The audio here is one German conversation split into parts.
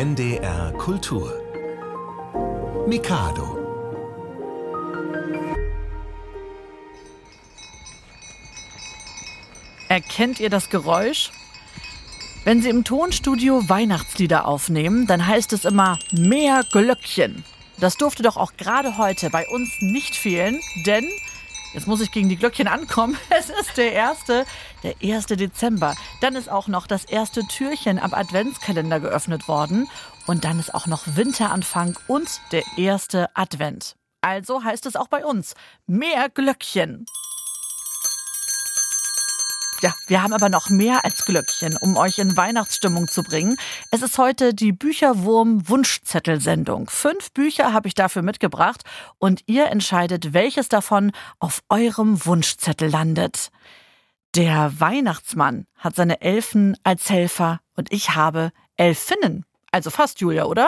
NDR Kultur. Mikado. Erkennt ihr das Geräusch? Wenn Sie im Tonstudio Weihnachtslieder aufnehmen, dann heißt es immer mehr Glöckchen. Das durfte doch auch gerade heute bei uns nicht fehlen, denn, jetzt muss ich gegen die Glöckchen ankommen, es ist der 1. Dezember. Dann ist auch noch das erste Türchen am Adventskalender geöffnet worden und dann ist auch noch Winteranfang und der erste Advent. Also heißt es auch bei uns, mehr Glöckchen. Ja, wir haben aber noch mehr als Glöckchen, um euch in Weihnachtsstimmung zu bringen. Es ist heute die Bücherwurm-Wunschzettel-Sendung. 5 Bücher habe ich dafür mitgebracht und ihr entscheidet, welches davon auf eurem Wunschzettel landet. Der Weihnachtsmann hat seine Elfen als Helfer und ich habe Elfinnen. Also fast, Julia, oder?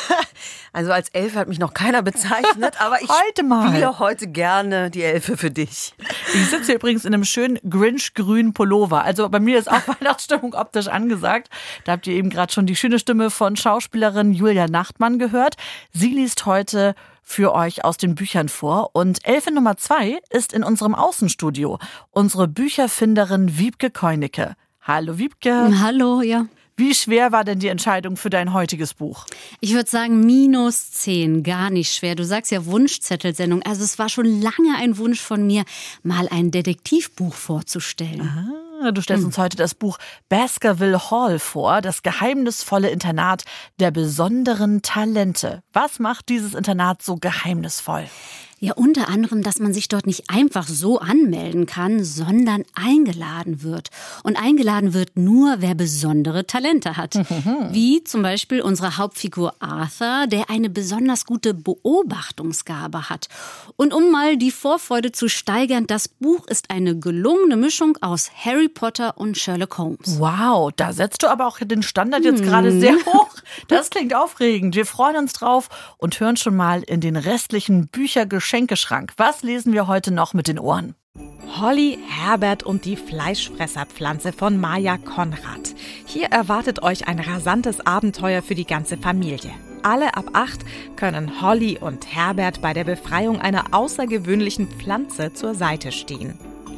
Also als Elfe hat mich noch keiner bezeichnet, aber ich spiele heute gerne die Elfe für dich. Ich sitze hier übrigens in einem schönen Grinch-grünen Pullover. Also bei mir ist auch Weihnachtsstimmung optisch angesagt. Da habt ihr eben gerade schon die schöne Stimme von Schauspielerin Julia Nachtmann gehört. Sie liest heute für euch aus den Büchern vor. Und Elfe Nummer 2 ist in unserem Außenstudio. Unsere Bücherfinderin Wiebke Keunicke. Hallo Wiebke. Hallo, ja. Wie schwer war denn die Entscheidung für dein heutiges Buch? Ich würde sagen -10, gar nicht schwer. Du sagst ja Wunschzettelsendung. Also es war schon lange ein Wunsch von mir, mal ein Detektivbuch vorzustellen. Aha, du stellst uns heute das Buch Baskerville Hall vor, das geheimnisvolle Internat der besonderen Talente. Was macht dieses Internat so geheimnisvoll? Ja, unter anderem, dass man sich dort nicht einfach so anmelden kann, sondern eingeladen wird. Und eingeladen wird nur, wer besondere Talente hat. Wie zum Beispiel unsere Hauptfigur Arthur, der eine besonders gute Beobachtungsgabe hat. Und um mal die Vorfreude zu steigern, das Buch ist eine gelungene Mischung aus Harry Potter und Sherlock Holmes. Wow, da setzt du aber auch den Standard jetzt gerade sehr hoch. Das klingt aufregend. Wir freuen uns drauf und hören schon mal in den restlichen Geschenkeschrank. Was lesen wir heute noch mit den Ohren? Holly, Herbert und die Fleischfresserpflanze von Maja Konrad. Hier erwartet euch ein rasantes Abenteuer für die ganze Familie. Alle ab 8 können Holly und Herbert bei der Befreiung einer außergewöhnlichen Pflanze zur Seite stehen.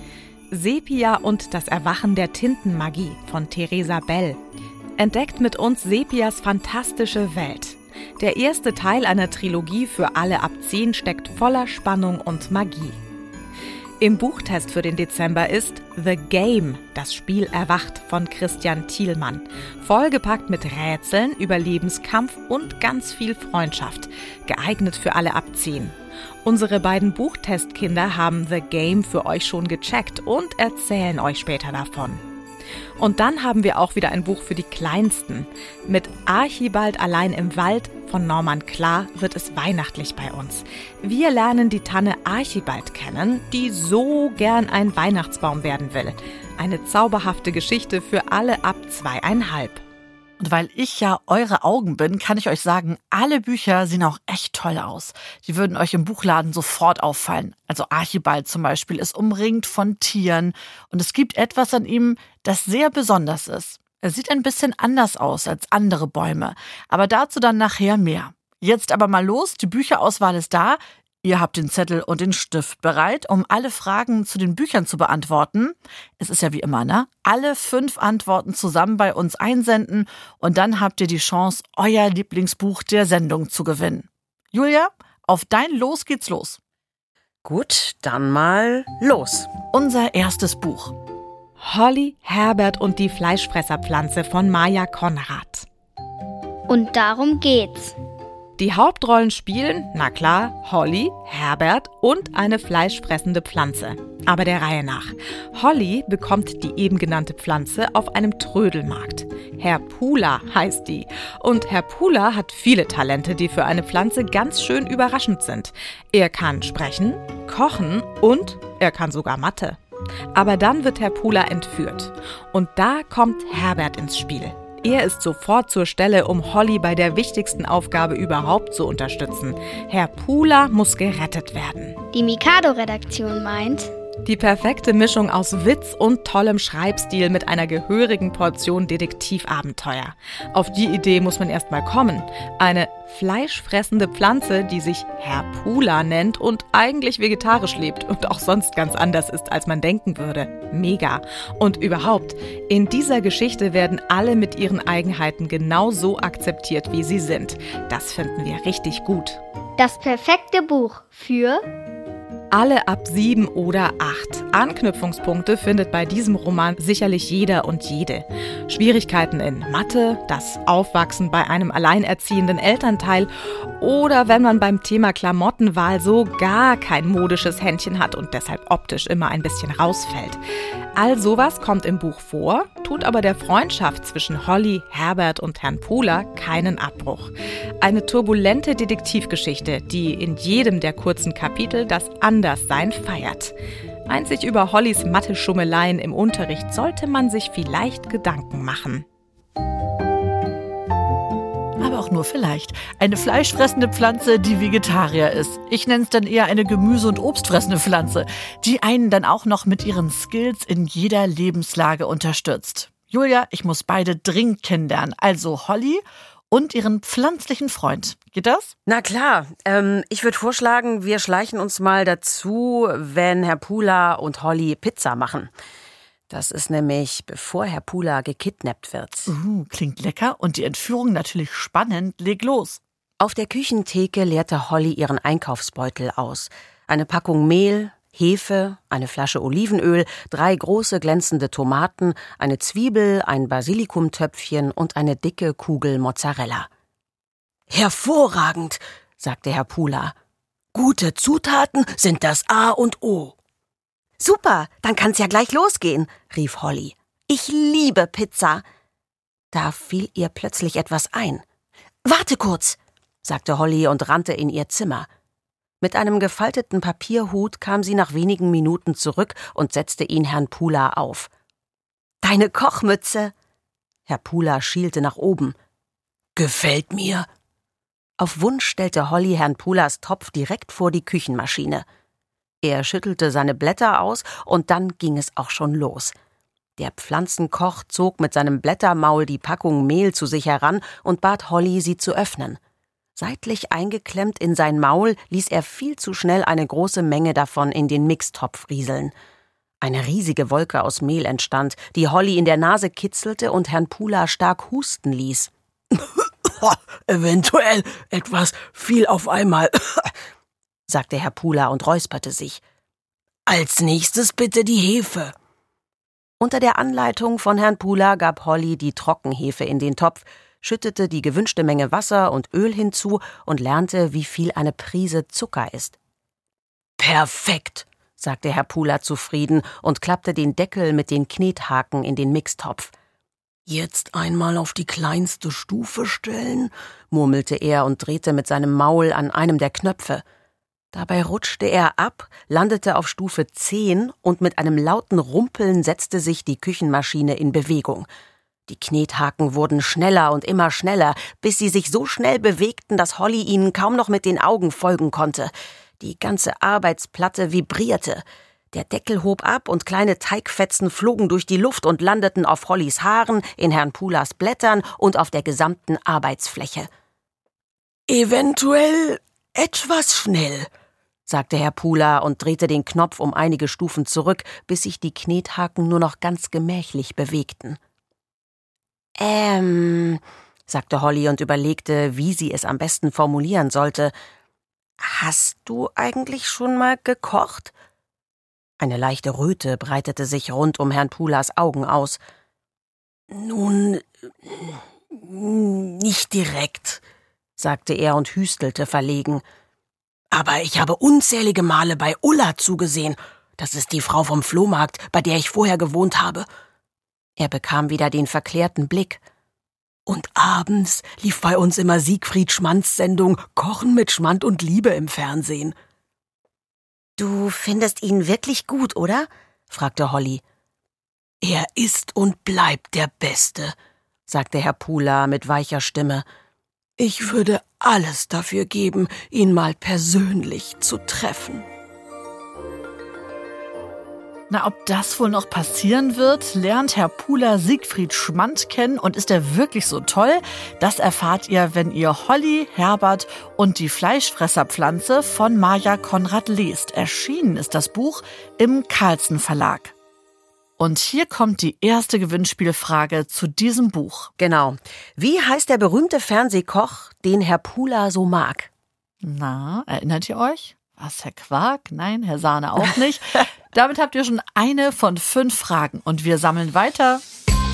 Sepia und das Erwachen der Tintenmagie von Theresa Bell. Entdeckt mit uns Sepias fantastische Welt. Der erste Teil einer Trilogie für alle ab 10 steckt voller Spannung und Magie. Im Buchtest für den Dezember ist The Game, das Spiel erwacht von Christian Thielmann. Vollgepackt mit Rätseln, Überlebenskampf und ganz viel Freundschaft. Geeignet für alle ab 10. Unsere beiden Buchtestkinder haben The Game für euch schon gecheckt und erzählen euch später davon. Und dann haben wir auch wieder ein Buch für die Kleinsten. Mit Archibald allein im Wald von Norman Klar wird es weihnachtlich bei uns. Wir lernen die Tanne Archibald kennen, die so gern ein Weihnachtsbaum werden will. Eine zauberhafte Geschichte für alle ab 2,5. Und weil ich ja eure Augen bin, kann ich euch sagen, alle Bücher sehen auch echt toll aus. Die würden euch im Buchladen sofort auffallen. Also Archibald zum Beispiel ist umringt von Tieren und es gibt etwas an ihm, das sehr besonders ist. Er sieht ein bisschen anders aus als andere Bäume, aber dazu dann nachher mehr. Jetzt aber mal los, die Bücherauswahl ist da. Ihr habt den Zettel und den Stift bereit, um alle Fragen zu den Büchern zu beantworten. Es ist ja wie immer, ne? Alle 5 Antworten zusammen bei uns einsenden und dann habt ihr die Chance, euer Lieblingsbuch der Sendung zu gewinnen. Julia, auf dein Los geht's los. Gut, dann mal los. Unser erstes Buch. Holly, Herbert und die Fleischfresserpflanze von Maja Konrad. Und darum geht's. Die Hauptrollen spielen, na klar, Holly, Herbert und eine fleischfressende Pflanze. Aber der Reihe nach. Holly bekommt die eben genannte Pflanze auf einem Trödelmarkt. Herr Pula heißt die. Und Herr Pula hat viele Talente, die für eine Pflanze ganz schön überraschend sind. Er kann sprechen, kochen und er kann sogar Mathe. Aber dann wird Herr Pula entführt. Und da kommt Herbert ins Spiel. Er ist sofort zur Stelle, um Holly bei der wichtigsten Aufgabe überhaupt zu unterstützen. Herr Pula muss gerettet werden. Die Mikado-Redaktion meint, Die perfekte Mischung aus Witz und tollem Schreibstil mit einer gehörigen Portion Detektivabenteuer. Auf die Idee muss man erst mal kommen. Eine fleischfressende Pflanze, die sich Herpula nennt und eigentlich vegetarisch lebt und auch sonst ganz anders ist, als man denken würde. Mega. Und überhaupt, in dieser Geschichte werden alle mit ihren Eigenheiten genau so akzeptiert, wie sie sind. Das finden wir richtig gut. Das perfekte Buch für alle ab 7 oder 8. Anknüpfungspunkte findet bei diesem Roman sicherlich jeder und jede. Schwierigkeiten in Mathe, das Aufwachsen bei einem alleinerziehenden Elternteil oder wenn man beim Thema Klamottenwahl so gar kein modisches Händchen hat und deshalb optisch immer ein bisschen rausfällt. All sowas kommt im Buch vor, tut aber der Freundschaft zwischen Holly, Herbert und Herrn Pula keinen Abbruch. Eine turbulente Detektivgeschichte, die in jedem der kurzen Kapitel das Anderssein feiert. Einzig über Hollys Mathe-Schummeleien im Unterricht sollte man sich vielleicht Gedanken machen. Aber auch nur vielleicht. Eine fleischfressende Pflanze, die Vegetarier ist. Ich nenne es dann eher eine Gemüse- und obstfressende Pflanze, die einen dann auch noch mit ihren Skills in jeder Lebenslage unterstützt. Julia, ich muss beide dringend kennenlernen. Also Holly und ihren pflanzlichen Freund. Geht das? Na klar. Ich würde vorschlagen, wir schleichen uns mal dazu, wenn Herr Pula und Holly Pizza machen. Das ist nämlich, bevor Herr Pula gekidnappt wird. Klingt lecker und die Entführung natürlich spannend. Leg los. Auf der Küchentheke leerte Holly ihren Einkaufsbeutel aus. Eine Packung Mehl, Hefe, eine Flasche Olivenöl, 3 große glänzende Tomaten, eine Zwiebel, ein Basilikumtöpfchen und eine dicke Kugel Mozzarella. »Hervorragend«, sagte Herr Pula. »Gute Zutaten sind das A und O.« »Super, dann kann's ja gleich losgehen«, rief Holly. »Ich liebe Pizza.« Da fiel ihr plötzlich etwas ein. »Warte kurz«, sagte Holly und rannte in ihr Zimmer. Mit einem gefalteten Papierhut kam sie nach wenigen Minuten zurück und setzte ihn Herrn Pula auf. »Deine Kochmütze!« Herr Pula schielte nach oben. »Gefällt mir.« Auf Wunsch stellte Holly Herrn Pulas Topf direkt vor die Küchenmaschine. Er schüttelte seine Blätter aus und dann ging es auch schon los. Der Pflanzenkoch zog mit seinem Blättermaul die Packung Mehl zu sich heran und bat Holly, sie zu öffnen. Seitlich eingeklemmt in sein Maul ließ er viel zu schnell eine große Menge davon in den Mixtopf rieseln. Eine riesige Wolke aus Mehl entstand, die Holly in der Nase kitzelte und Herrn Pula stark husten ließ. »Eventuell etwas viel auf einmal«, sagte Herr Pula und räusperte sich. »Als nächstes bitte die Hefe.« Unter der Anleitung von Herrn Pula gab Holly die Trockenhefe in den Topf, schüttete die gewünschte Menge Wasser und Öl hinzu und lernte, wie viel eine Prise Zucker ist. »Perfekt«, sagte Herr Pula zufrieden und klappte den Deckel mit den Knethaken in den Mixtopf. »Jetzt einmal auf die kleinste Stufe stellen«, murmelte er und drehte mit seinem Maul an einem der Knöpfe. Dabei rutschte er ab, landete auf Stufe 10 und mit einem lauten Rumpeln setzte sich die Küchenmaschine in Bewegung. Die Knethaken wurden schneller und immer schneller, bis sie sich so schnell bewegten, dass Holly ihnen kaum noch mit den Augen folgen konnte. Die ganze Arbeitsplatte vibrierte. Der Deckel hob ab und kleine Teigfetzen flogen durch die Luft und landeten auf Hollys Haaren, in Herrn Pulas Blättern und auf der gesamten Arbeitsfläche. »Eventuell etwas schnell«, sagte Herr Pula und drehte den Knopf um einige Stufen zurück, bis sich die Knethaken nur noch ganz gemächlich bewegten. Sagte Holly und überlegte, wie sie es am besten formulieren sollte. »Hast du eigentlich schon mal gekocht?« Eine leichte Röte breitete sich rund um Herrn Pulas Augen aus. »Nun, nicht direkt«, sagte er und hüstelte verlegen. »Aber ich habe unzählige Male bei Ulla zugesehen. Das ist die Frau vom Flohmarkt, bei der ich vorher gewohnt habe.« Er bekam wieder den verklärten Blick. »Und abends lief bei uns immer Siegfried Schmands Sendung Kochen mit Schmand und Liebe im Fernsehen.« »Du findest ihn wirklich gut, oder?« fragte Holly. »Er ist und bleibt der Beste«, sagte Herr Pula mit weicher Stimme. »Ich würde alles dafür geben, ihn mal persönlich zu treffen.« Na, ob das wohl noch passieren wird, lernt Herr Pula Siegfried Schmand kennen und ist er wirklich so toll? Das erfahrt ihr, wenn ihr Holly, Herbert und die Fleischfresserpflanze von Maja Konrad lest. Erschienen ist das Buch im Carlsen Verlag. Und hier kommt die erste Gewinnspielfrage zu diesem Buch. Genau. Wie heißt der berühmte Fernsehkoch, den Herr Pula so mag? Na, erinnert ihr euch? Was, Herr Quark? Nein, Herr Sahne auch nicht. Damit habt ihr schon eine von 5 Fragen und wir sammeln weiter.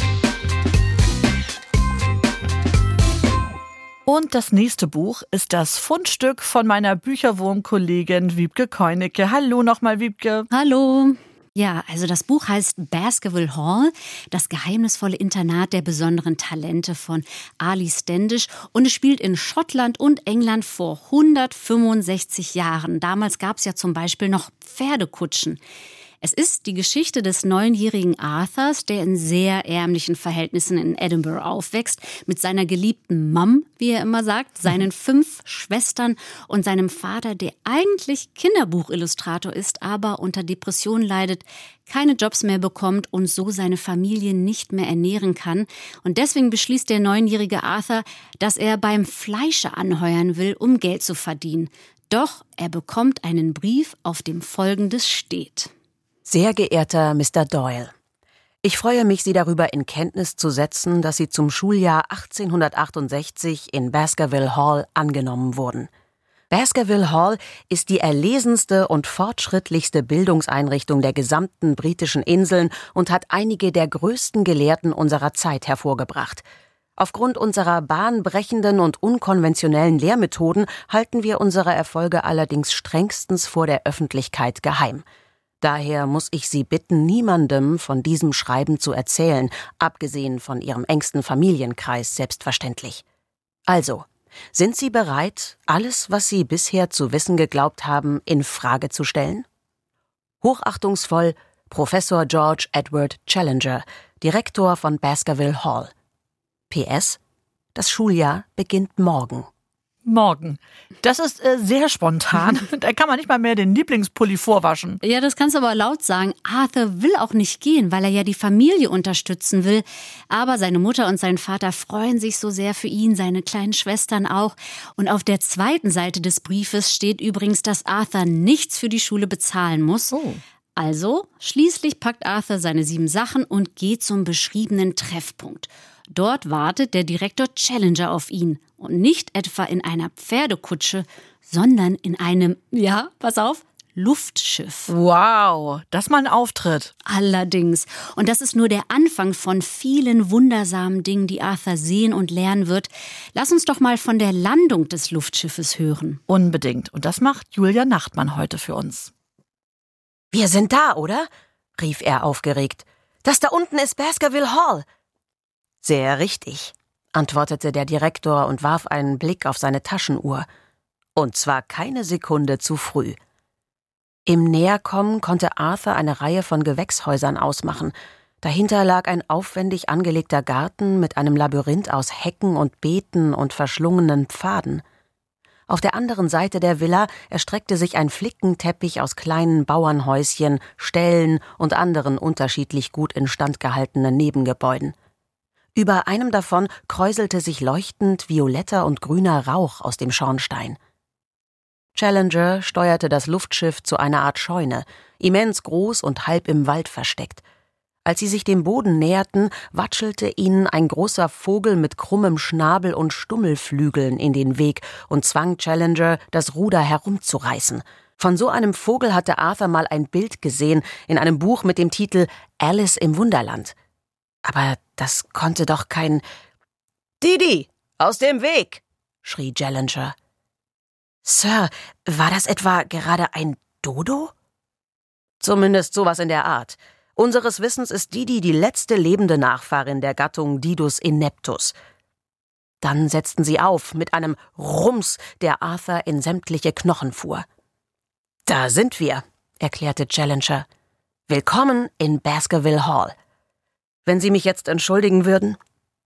Und das nächste Buch ist das Fundstück von meiner Bücherwurmkollegin Wiebke Keunicke. Hallo nochmal, Wiebke. Hallo. Ja, also das Buch heißt Baskerville Hall, das geheimnisvolle Internat der besonderen Talente von Ali Standish. Und es spielt in Schottland und England vor 165 Jahren. Damals gab es ja zum Beispiel noch Pferdekutschen. Es ist die Geschichte des 9-jährigen Arthurs, der in sehr ärmlichen Verhältnissen in Edinburgh aufwächst, mit seiner geliebten Mum, wie er immer sagt, seinen 5 Schwestern und seinem Vater, der eigentlich Kinderbuchillustrator ist, aber unter Depressionen leidet, keine Jobs mehr bekommt und so seine Familie nicht mehr ernähren kann. Und deswegen beschließt der 9-jährige Arthur, dass er beim Fleischer anheuern will, um Geld zu verdienen. Doch er bekommt einen Brief, auf dem Folgendes steht. Sehr geehrter Mr. Doyle, ich freue mich, Sie darüber in Kenntnis zu setzen, dass Sie zum Schuljahr 1868 in Baskerville Hall angenommen wurden. Baskerville Hall ist die erlesenste und fortschrittlichste Bildungseinrichtung der gesamten britischen Inseln und hat einige der größten Gelehrten unserer Zeit hervorgebracht. Aufgrund unserer bahnbrechenden und unkonventionellen Lehrmethoden halten wir unsere Erfolge allerdings strengstens vor der Öffentlichkeit geheim. Daher muss ich Sie bitten, niemandem von diesem Schreiben zu erzählen, abgesehen von Ihrem engsten Familienkreis selbstverständlich. Also, sind Sie bereit, alles, was Sie bisher zu wissen geglaubt haben, in Frage zu stellen? Hochachtungsvoll Professor George Edward Challenger, Direktor von Baskerville Hall. PS: Das Schuljahr beginnt morgen. Morgen. Das ist sehr spontan. Da kann man nicht mal mehr den Lieblingspulli vorwaschen. Ja, das kannst du aber laut sagen. Arthur will auch nicht gehen, weil er ja die Familie unterstützen will. Aber seine Mutter und sein Vater freuen sich so sehr für ihn, seine kleinen Schwestern auch. Und auf der zweiten Seite des Briefes steht übrigens, dass Arthur nichts für die Schule bezahlen muss. Oh. Also, schließlich packt Arthur seine 7 Sachen und geht zum beschriebenen Treffpunkt. Dort wartet der Direktor Challenger auf ihn. Und nicht etwa in einer Pferdekutsche, sondern in einem, ja, pass auf, Luftschiff. Wow, das ist mal ein Auftritt. Allerdings. Und das ist nur der Anfang von vielen wundersamen Dingen, die Arthur sehen und lernen wird. Lass uns doch mal von der Landung des Luftschiffes hören. Unbedingt. Und das macht Julia Nachtmann heute für uns. »Wir sind da, oder?« rief er aufgeregt. »Das da unten ist Baskerville Hall.« »Sehr richtig«, antwortete der Direktor und warf einen Blick auf seine Taschenuhr. Und zwar keine Sekunde zu früh. Im Näherkommen konnte Arthur eine Reihe von Gewächshäusern ausmachen. Dahinter lag ein aufwendig angelegter Garten mit einem Labyrinth aus Hecken und Beeten und verschlungenen Pfaden. Auf der anderen Seite der Villa erstreckte sich ein Flickenteppich aus kleinen Bauernhäuschen, Ställen und anderen unterschiedlich gut instand gehaltenen Nebengebäuden. Über einem davon kräuselte sich leuchtend violetter und grüner Rauch aus dem Schornstein. Challenger steuerte das Luftschiff zu einer Art Scheune, immens groß und halb im Wald versteckt. Als sie sich dem Boden näherten, watschelte ihnen ein großer Vogel mit krummem Schnabel und Stummelflügeln in den Weg und zwang Challenger, das Ruder herumzureißen. Von so einem Vogel hatte Arthur mal ein Bild gesehen in einem Buch mit dem Titel »Alice im Wunderland«. Aber das konnte doch kein... »Didi, aus dem Weg!« schrie Challenger. »Sir, war das etwa gerade ein Dodo?« »Zumindest sowas in der Art. Unseres Wissens ist Didi die letzte lebende Nachfahrin der Gattung Didus ineptus.« Dann setzten sie auf mit einem Rums, der Arthur in sämtliche Knochen fuhr. »Da sind wir«, erklärte Challenger. »Willkommen in Baskerville Hall. Wenn Sie mich jetzt entschuldigen würden?«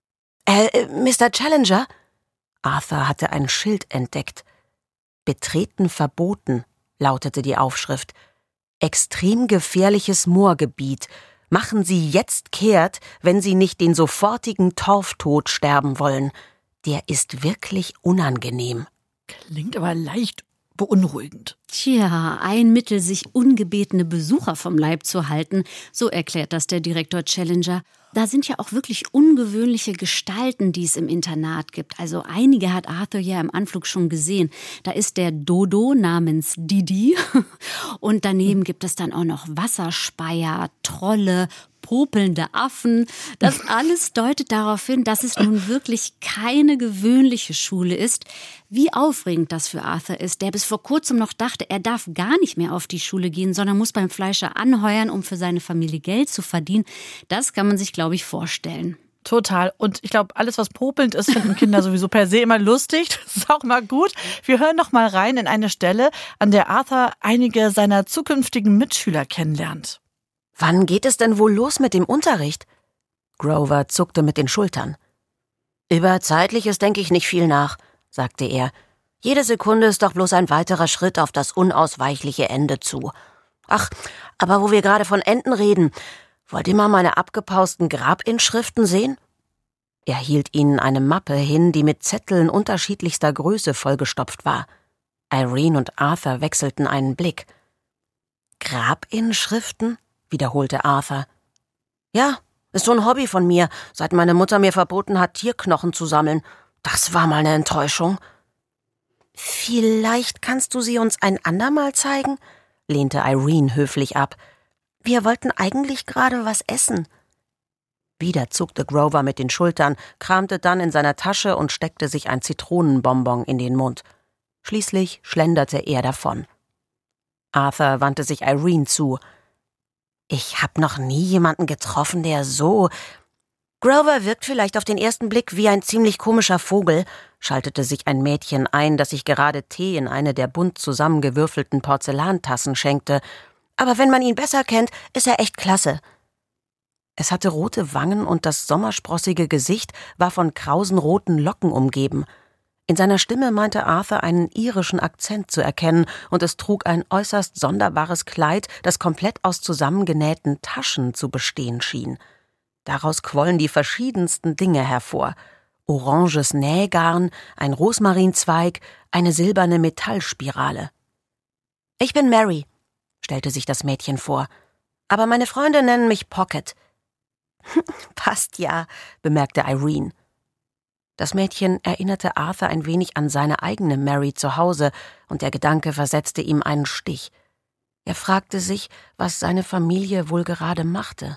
Mr. Challenger?« Arthur hatte ein Schild entdeckt. »Betreten verboten«, lautete die Aufschrift. Extrem gefährliches Moorgebiet. Machen Sie jetzt kehrt, wenn Sie nicht den sofortigen Torftod sterben wollen. Der ist wirklich unangenehm. Klingt aber leicht beunruhigend. Tja, ein Mittel, sich ungebetene Besucher vom Leib zu halten, so erklärt das der Direktor Challenger. Da sind ja auch wirklich ungewöhnliche Gestalten, die es im Internat gibt. Also einige hat Arthur ja im Anflug schon gesehen. Da ist der Dodo namens Didi und daneben gibt es dann auch noch Wasserspeier, Trolle, popelnde Affen. Das alles deutet darauf hin, dass es nun wirklich keine gewöhnliche Schule ist. Wie aufregend das für Arthur ist, der bis vor kurzem noch dachte, er darf gar nicht mehr auf die Schule gehen, sondern muss beim Fleischer anheuern, um für seine Familie Geld zu verdienen. Das kann man sich, glaube ich, vorstellen. Total. Und ich glaube, alles, was popelnd ist, finden Kinder sowieso per se immer lustig. Das ist auch mal gut. Wir hören noch mal rein in eine Stelle, an der Arthur einige seiner zukünftigen Mitschüler kennenlernt. Wann geht es denn wohl los mit dem Unterricht? Grover zuckte mit den Schultern. Über Zeitliches denke ich nicht viel nach, sagte er. Jede Sekunde ist doch bloß ein weiterer Schritt auf das unausweichliche Ende zu. Ach, aber wo wir gerade von Enden reden, wollt ihr mal meine abgepausten Grabinschriften sehen? Er hielt ihnen eine Mappe hin, die mit Zetteln unterschiedlichster Größe vollgestopft war. Irene und Arthur wechselten einen Blick. Grabinschriften? Wiederholte Arthur. Ja, ist so ein Hobby von mir, seit meine Mutter mir verboten hat, Tierknochen zu sammeln. Das war mal eine Enttäuschung. Vielleicht kannst du sie uns ein andermal zeigen? Lehnte Irene höflich ab. Wir wollten eigentlich gerade was essen. Wieder zuckte Grover mit den Schultern, kramte dann in seiner Tasche und steckte sich ein Zitronenbonbon in den Mund. Schließlich schlenderte er davon. Arthur wandte sich Irene zu. Ich habe noch nie jemanden getroffen, der so... Grover wirkt vielleicht auf den ersten Blick wie ein ziemlich komischer Vogel, schaltete sich ein Mädchen ein, das sich gerade Tee in eine der bunt zusammengewürfelten Porzellantassen schenkte. Aber wenn man ihn besser kennt, ist er echt klasse. Es hatte rote Wangen und das sommersprossige Gesicht war von krausen roten Locken umgeben. In seiner Stimme meinte Arthur einen irischen Akzent zu erkennen, und es trug ein äußerst sonderbares Kleid, das komplett aus zusammengenähten Taschen zu bestehen schien. Daraus quollen die verschiedensten Dinge hervor. Oranges Nähgarn, ein Rosmarinzweig, eine silberne Metallspirale. »Ich bin Mary«, stellte sich das Mädchen vor. »Aber meine Freunde nennen mich Pocket.« »Passt ja«, bemerkte Irene. Das Mädchen erinnerte Arthur ein wenig an seine eigene Mary zu Hause, und der Gedanke versetzte ihm einen Stich. Er fragte sich, was seine Familie wohl gerade machte.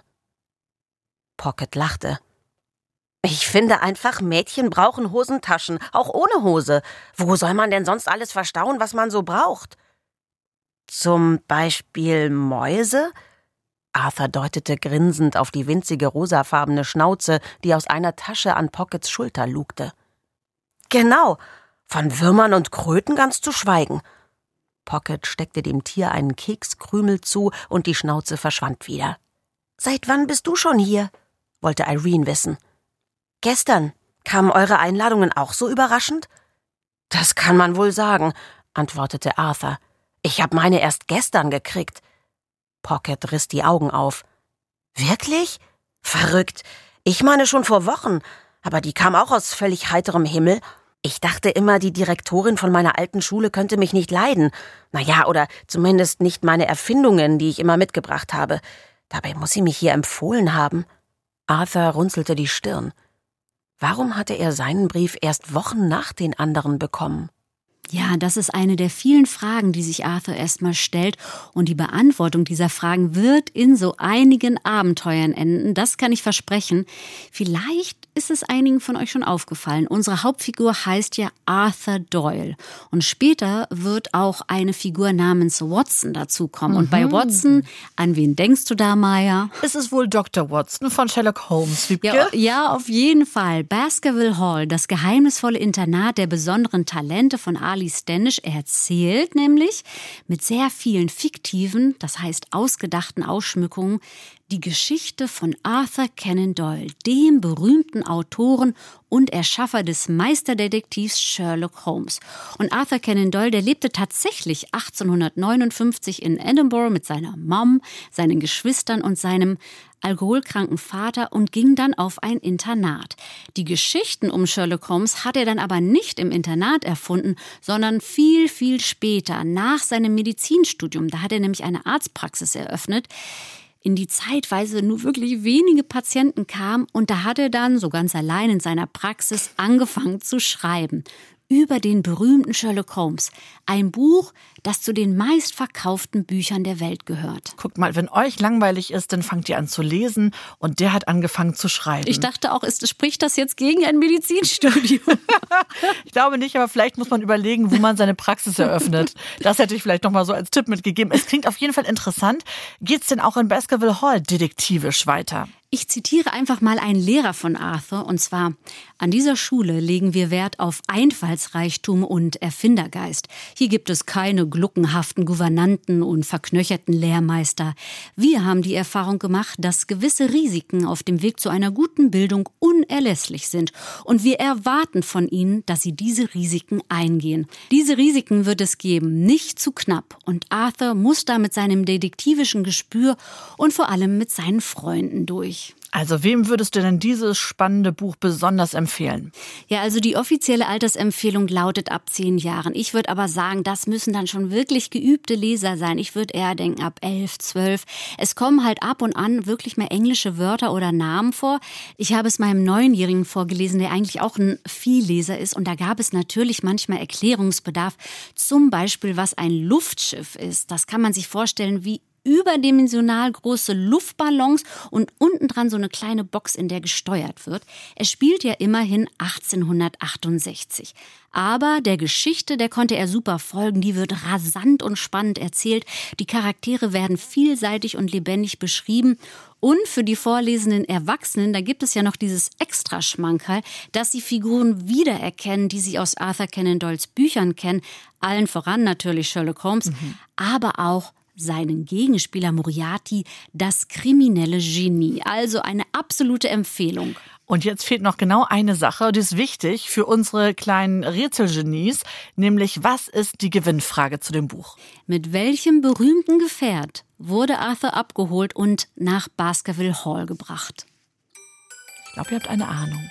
Pocket lachte. »Ich finde einfach, Mädchen brauchen Hosentaschen, auch ohne Hose. Wo soll man denn sonst alles verstauen, was man so braucht?« »Zum Beispiel Mäuse?« Arthur deutete grinsend auf die winzige rosafarbene Schnauze, die aus einer Tasche an Pockets Schulter lugte. »Genau, von Würmern und Kröten ganz zu schweigen.« Pocket steckte dem Tier einen Kekskrümel zu und die Schnauze verschwand wieder. »Seit wann bist du schon hier?« wollte Irene wissen. »Gestern. Kamen eure Einladungen auch so überraschend?« »Das kann man wohl sagen«, antwortete Arthur. »Ich habe meine erst gestern gekriegt.« Pocket riss die Augen auf. »Wirklich? Verrückt. Ich meine schon vor Wochen. Aber die kam auch aus völlig heiterem Himmel. Ich dachte immer, die Direktorin von meiner alten Schule könnte mich nicht leiden. Naja, oder zumindest nicht meine Erfindungen, die ich immer mitgebracht habe. Dabei muss sie mich hier empfohlen haben.« Arthur runzelte die Stirn. Warum hatte er seinen Brief erst Wochen nach den anderen bekommen? Ja, das ist eine der vielen Fragen, die sich Arthur erstmal stellt. Und die Beantwortung dieser Fragen wird in so einigen Abenteuern enden. Das kann ich versprechen. Vielleicht ist es einigen von euch schon aufgefallen. Unsere Hauptfigur heißt ja Arthur Doyle. Und später wird auch eine Figur namens Watson dazukommen. Und bei Watson, an wen denkst du da, Maya? Es ist wohl Dr. Watson von Sherlock Holmes, Wiebke? Ja, auf jeden Fall. Baskerville Hall, das geheimnisvolle Internat der besonderen Talente von Ali Standish, erzählt nämlich mit sehr vielen fiktiven, das heißt ausgedachten Ausschmückungen, die Geschichte von Arthur Conan Doyle, dem berühmten Autoren und Erschaffer des Meisterdetektivs Sherlock Holmes. Und Arthur Conan Doyle, der lebte tatsächlich 1859 in Edinburgh mit seiner Mom, seinen Geschwistern und seinem alkoholkranken Vater und ging dann auf ein Internat. Die Geschichten um Sherlock Holmes hat er dann aber nicht im Internat erfunden, sondern viel, viel später, nach seinem Medizinstudium. Da hat er nämlich eine Arztpraxis eröffnet, in die zeitweise nur wirklich wenige Patienten kamen. Und da hat er dann so ganz allein in seiner Praxis angefangen zu schreiben über den berühmten Sherlock Holmes. Ein Buch, das zu den meistverkauften Büchern der Welt gehört. Guckt mal, wenn euch langweilig ist, dann fangt ihr an zu lesen und der hat angefangen zu schreiben. Ich dachte auch, spricht das jetzt gegen ein Medizinstudium? Ich glaube nicht, aber vielleicht muss man überlegen, wo man seine Praxis eröffnet. Das hätte ich vielleicht noch mal so als Tipp mitgegeben. Es klingt auf jeden Fall interessant. Geht's denn auch in Baskerville Hall detektivisch weiter? Ich zitiere einfach mal einen Lehrer von Arthur, und zwar: An dieser Schule legen wir Wert auf Einfallsreichtum und Erfindergeist. Hier gibt es keine gluckenhaften Gouvernanten und verknöcherten Lehrmeister. Wir haben die Erfahrung gemacht, dass gewisse Risiken auf dem Weg zu einer guten Bildung unerlässlich sind. Und wir erwarten von ihnen, dass sie diese Risiken eingehen. Diese Risiken wird es geben, nicht zu knapp. Und Arthur muss da mit seinem detektivischen Gespür und vor allem mit seinen Freunden durch. Also wem würdest du denn dieses spannende Buch besonders empfehlen? Ja, also die offizielle Altersempfehlung lautet ab 10 Jahren. Ich würde aber sagen, das müssen dann schon wirklich geübte Leser sein. Ich würde eher denken ab 11, 12. Es kommen halt ab und an wirklich mehr englische Wörter oder Namen vor. Ich habe es meinem 9-Jährigen vorgelesen, der eigentlich auch ein Vielleser ist. Und da gab es natürlich manchmal Erklärungsbedarf. Zum Beispiel, was ein Luftschiff ist. Das kann man sich vorstellen wie überdimensional große Luftballons und unten dran so eine kleine Box, in der gesteuert wird. Es spielt ja immerhin 1868. Aber der Geschichte, der konnte er super folgen. Die wird rasant und spannend erzählt. Die Charaktere werden vielseitig und lebendig beschrieben. Und für die vorlesenden Erwachsenen, da gibt es ja noch dieses Extraschmankerl, dass sie Figuren wiedererkennen, die sie aus Arthur Conan Doyles Büchern kennen. Allen voran natürlich Sherlock Holmes, aber auch seinen Gegenspieler Moriarty, das kriminelle Genie. Also eine absolute Empfehlung. Und jetzt fehlt noch genau eine Sache, die ist wichtig für unsere kleinen Rätselgenies, nämlich was ist die Gewinnfrage zu dem Buch? Mit welchem berühmten Gefährt wurde Arthur abgeholt und nach Baskerville Hall gebracht? Ich glaube, ihr habt eine Ahnung.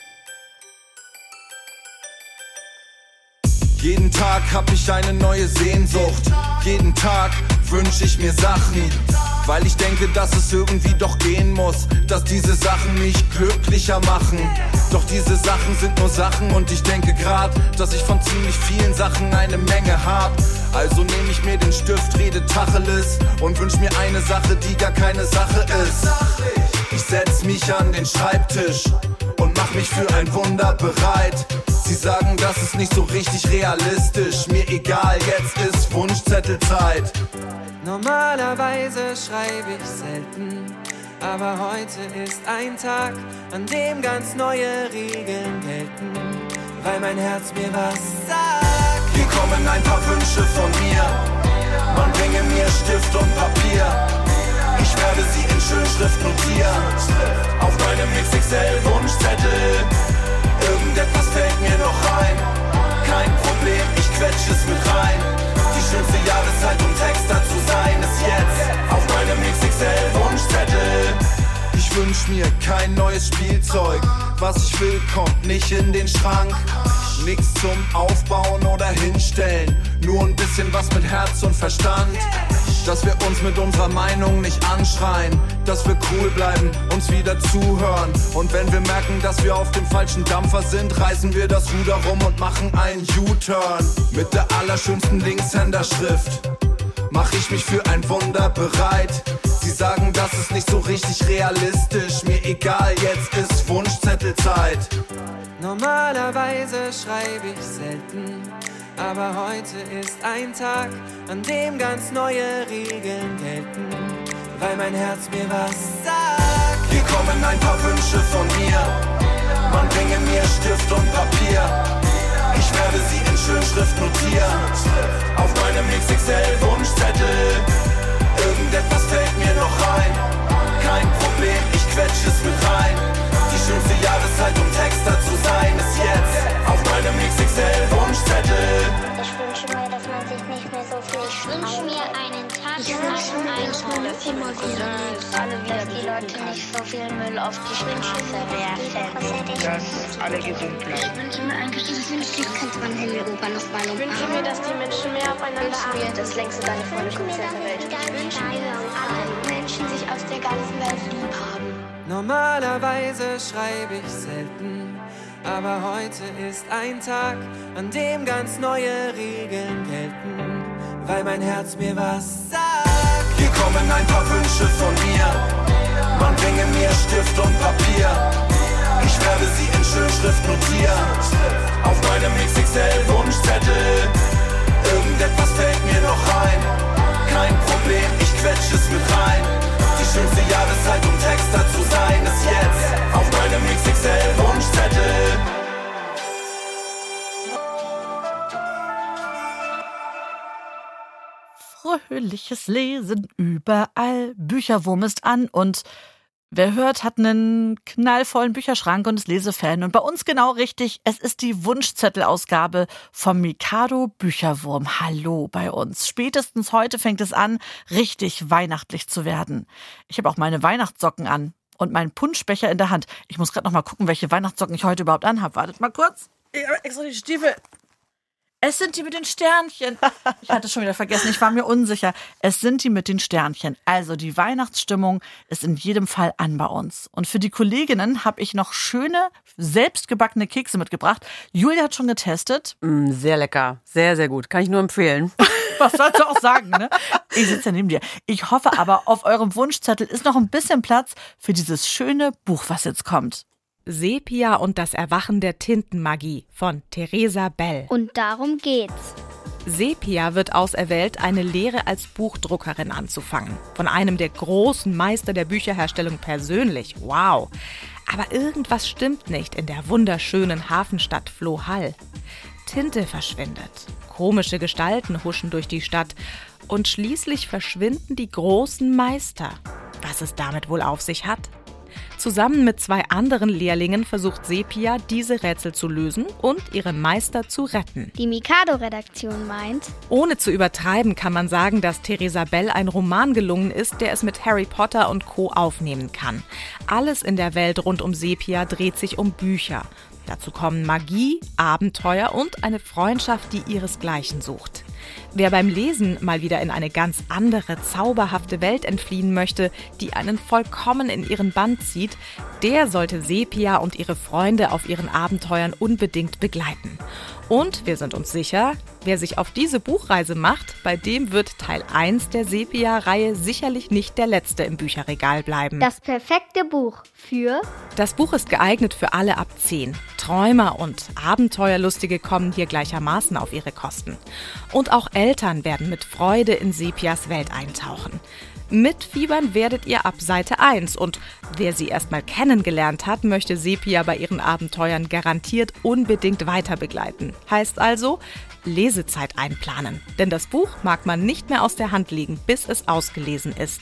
Jeden Tag hab ich eine neue Sehnsucht. Jeden Tag wünsch ich mir Sachen, weil ich denke, dass es irgendwie doch gehen muss, dass diese Sachen mich glücklicher machen. Doch diese Sachen sind nur Sachen und ich denke grad, dass ich von ziemlich vielen Sachen eine Menge hab. Also nehm ich mir den Stift, rede Tacheles und wünsch mir eine Sache, die gar keine Sache ist. Ich setz mich an den Schreibtisch und mach mich für ein Wunder bereit. Sie sagen, das ist nicht so richtig realistisch. Mir egal, jetzt ist Wunschzettelzeit. Normalerweise schreibe ich selten, aber heute ist ein Tag, an dem ganz neue Regeln gelten, weil mein Herz mir was sagt. Hier kommen ein paar Wünsche von mir. Man bringe mir Stift und Papier. Ich werde sie in Schönschrift notieren auf meinem XXL-Wunschzettel. Irgendetwas fällt mir noch ein. Kein Problem, ich quetsch es mit rein. Die schönste Jahreszeit, um Texter zu sein, ist jetzt auf meinem XXL-Wunschzettel. Ich wünsch mir kein neues Spielzeug. Was ich will, kommt nicht in den Schrank. Nix zum Aufbauen oder Hinstellen. Nur ein bisschen was mit Herz und Verstand. Dass wir uns mit unserer Meinung nicht anschreien. Dass wir cool bleiben, uns wieder zuhören. Und wenn wir merken, dass wir auf dem falschen Dampfer sind, reißen wir das Ruder rum und machen einen U-Turn. Mit der allerschönsten Linkshänderschrift mach ich mich für ein Wunder bereit. Sie sagen, das ist nicht so richtig realistisch. Mir egal, jetzt ist Wunschzettelzeit. Normalerweise schreibe ich selten, aber heute ist ein Tag, an dem ganz neue Regeln gelten, weil mein Herz mir was sagt. Hier kommen ein paar Wünsche von mir. Man bringe mir Stift und Papier. Ich werde sie in Schönschrift notieren auf meinem XXL-Wunschzettel. Irgendetwas fällt mir noch ein. Kein Problem, ich quetsch es mit rein. Die schönste Jahreszeit, um Texter zu sein. dass die Leute nicht so viel Müll auf die Straße werfen. Dass alle gesund bleiben. Ich wünsche mir eigentlich, das Wünschstück könnte man Himmelroper noch mal umarmen. Ich wünsche mir, dass die Menschen mehr aufeinander achten. Ich wünsche mir das längste deine Freunde Konzert der Welt. Ich wünsche mir, dass alle Menschen sich auf der ganzen Welt lieb haben. Normalerweise schreibe ich selten, aber heute ist ein Tag, an dem ganz neue Regeln gelten, weil mein Herz mir was sagt. Hier kommen ein paar Wünsche von mir. Man bringe mir Stift und Papier. Ich werde sie in Schönschrift notieren. Auf meinem XXL-Wunschzettel. Irgendetwas fällt mir noch ein. Kein Problem, ich quetsch es mit rein. Die schönste Jahreszeit, um Texter zu sein, ist jetzt. Auf meinem XXL-Wunschzettel. Fröhliches Lesen überall. Bücherwurm ist an und wer hört, hat einen knallvollen Bücherschrank und ist Lesefan. Und bei uns genau richtig, es ist die Wunschzettelausgabe vom Mikado Bücherwurm. Hallo bei uns. Spätestens heute fängt es an, richtig weihnachtlich zu werden. Ich habe auch meine Weihnachtssocken an und meinen Punschbecher in der Hand. Ich muss gerade noch mal gucken, welche Weihnachtssocken ich heute überhaupt anhabe. Wartet mal kurz. Ich habe extra die Stiefel. Es sind die mit den Sternchen. Ich hatte es schon wieder vergessen, ich war mir unsicher. Es sind die mit den Sternchen. Also die Weihnachtsstimmung ist in jedem Fall an bei uns. Und für die Kolleginnen habe ich noch schöne, selbstgebackene Kekse mitgebracht. Julia hat schon getestet. Sehr lecker, sehr, sehr gut. Kann ich nur empfehlen. Was sollst du auch sagen, ne? Ich sitze ja neben dir. Ich hoffe aber, auf eurem Wunschzettel ist noch ein bisschen Platz für dieses schöne Buch, was jetzt kommt. Sepia und das Erwachen der Tintenmagie von Theresa Bell. Und darum geht's. Sepia wird auserwählt, eine Lehre als Buchdruckerin anzufangen. Von einem der großen Meister der Bücherherstellung persönlich. Wow. Aber irgendwas stimmt nicht in der wunderschönen Hafenstadt Flohall. Tinte verschwindet. Komische Gestalten huschen durch die Stadt. Und schließlich verschwinden die großen Meister. Was es damit wohl auf sich hat? Zusammen mit 2 anderen Lehrlingen versucht Sepia, diese Rätsel zu lösen und ihren Meister zu retten. Die Mikado-Redaktion meint, Ohne zu übertreiben kann man sagen, dass Theresa Bell ein Roman gelungen ist, der es mit Harry Potter und Co. aufnehmen kann. Alles in der Welt rund um Sepia dreht sich um Bücher. Dazu kommen Magie, Abenteuer und eine Freundschaft, die ihresgleichen sucht. Wer beim Lesen mal wieder in eine ganz andere, zauberhafte Welt entfliehen möchte, die einen vollkommen in ihren Bann zieht, der sollte Sepia und ihre Freunde auf ihren Abenteuern unbedingt begleiten. Und wir sind uns sicher, wer sich auf diese Buchreise macht, bei dem wird Teil 1 der Sepia-Reihe sicherlich nicht der letzte im Bücherregal bleiben. das perfekte Buch für Das Buch ist geeignet für alle ab 10. Träumer und Abenteuerlustige kommen hier gleichermaßen auf ihre Kosten. Und auch Eltern werden mit Freude in Sepias Welt eintauchen. Mitfiebern werdet ihr ab Seite 1 und wer sie erstmal kennengelernt hat, möchte Sepia bei ihren Abenteuern garantiert unbedingt weiter begleiten. Heißt also, Lesezeit einplanen, denn das Buch mag man nicht mehr aus der Hand legen, bis es ausgelesen ist.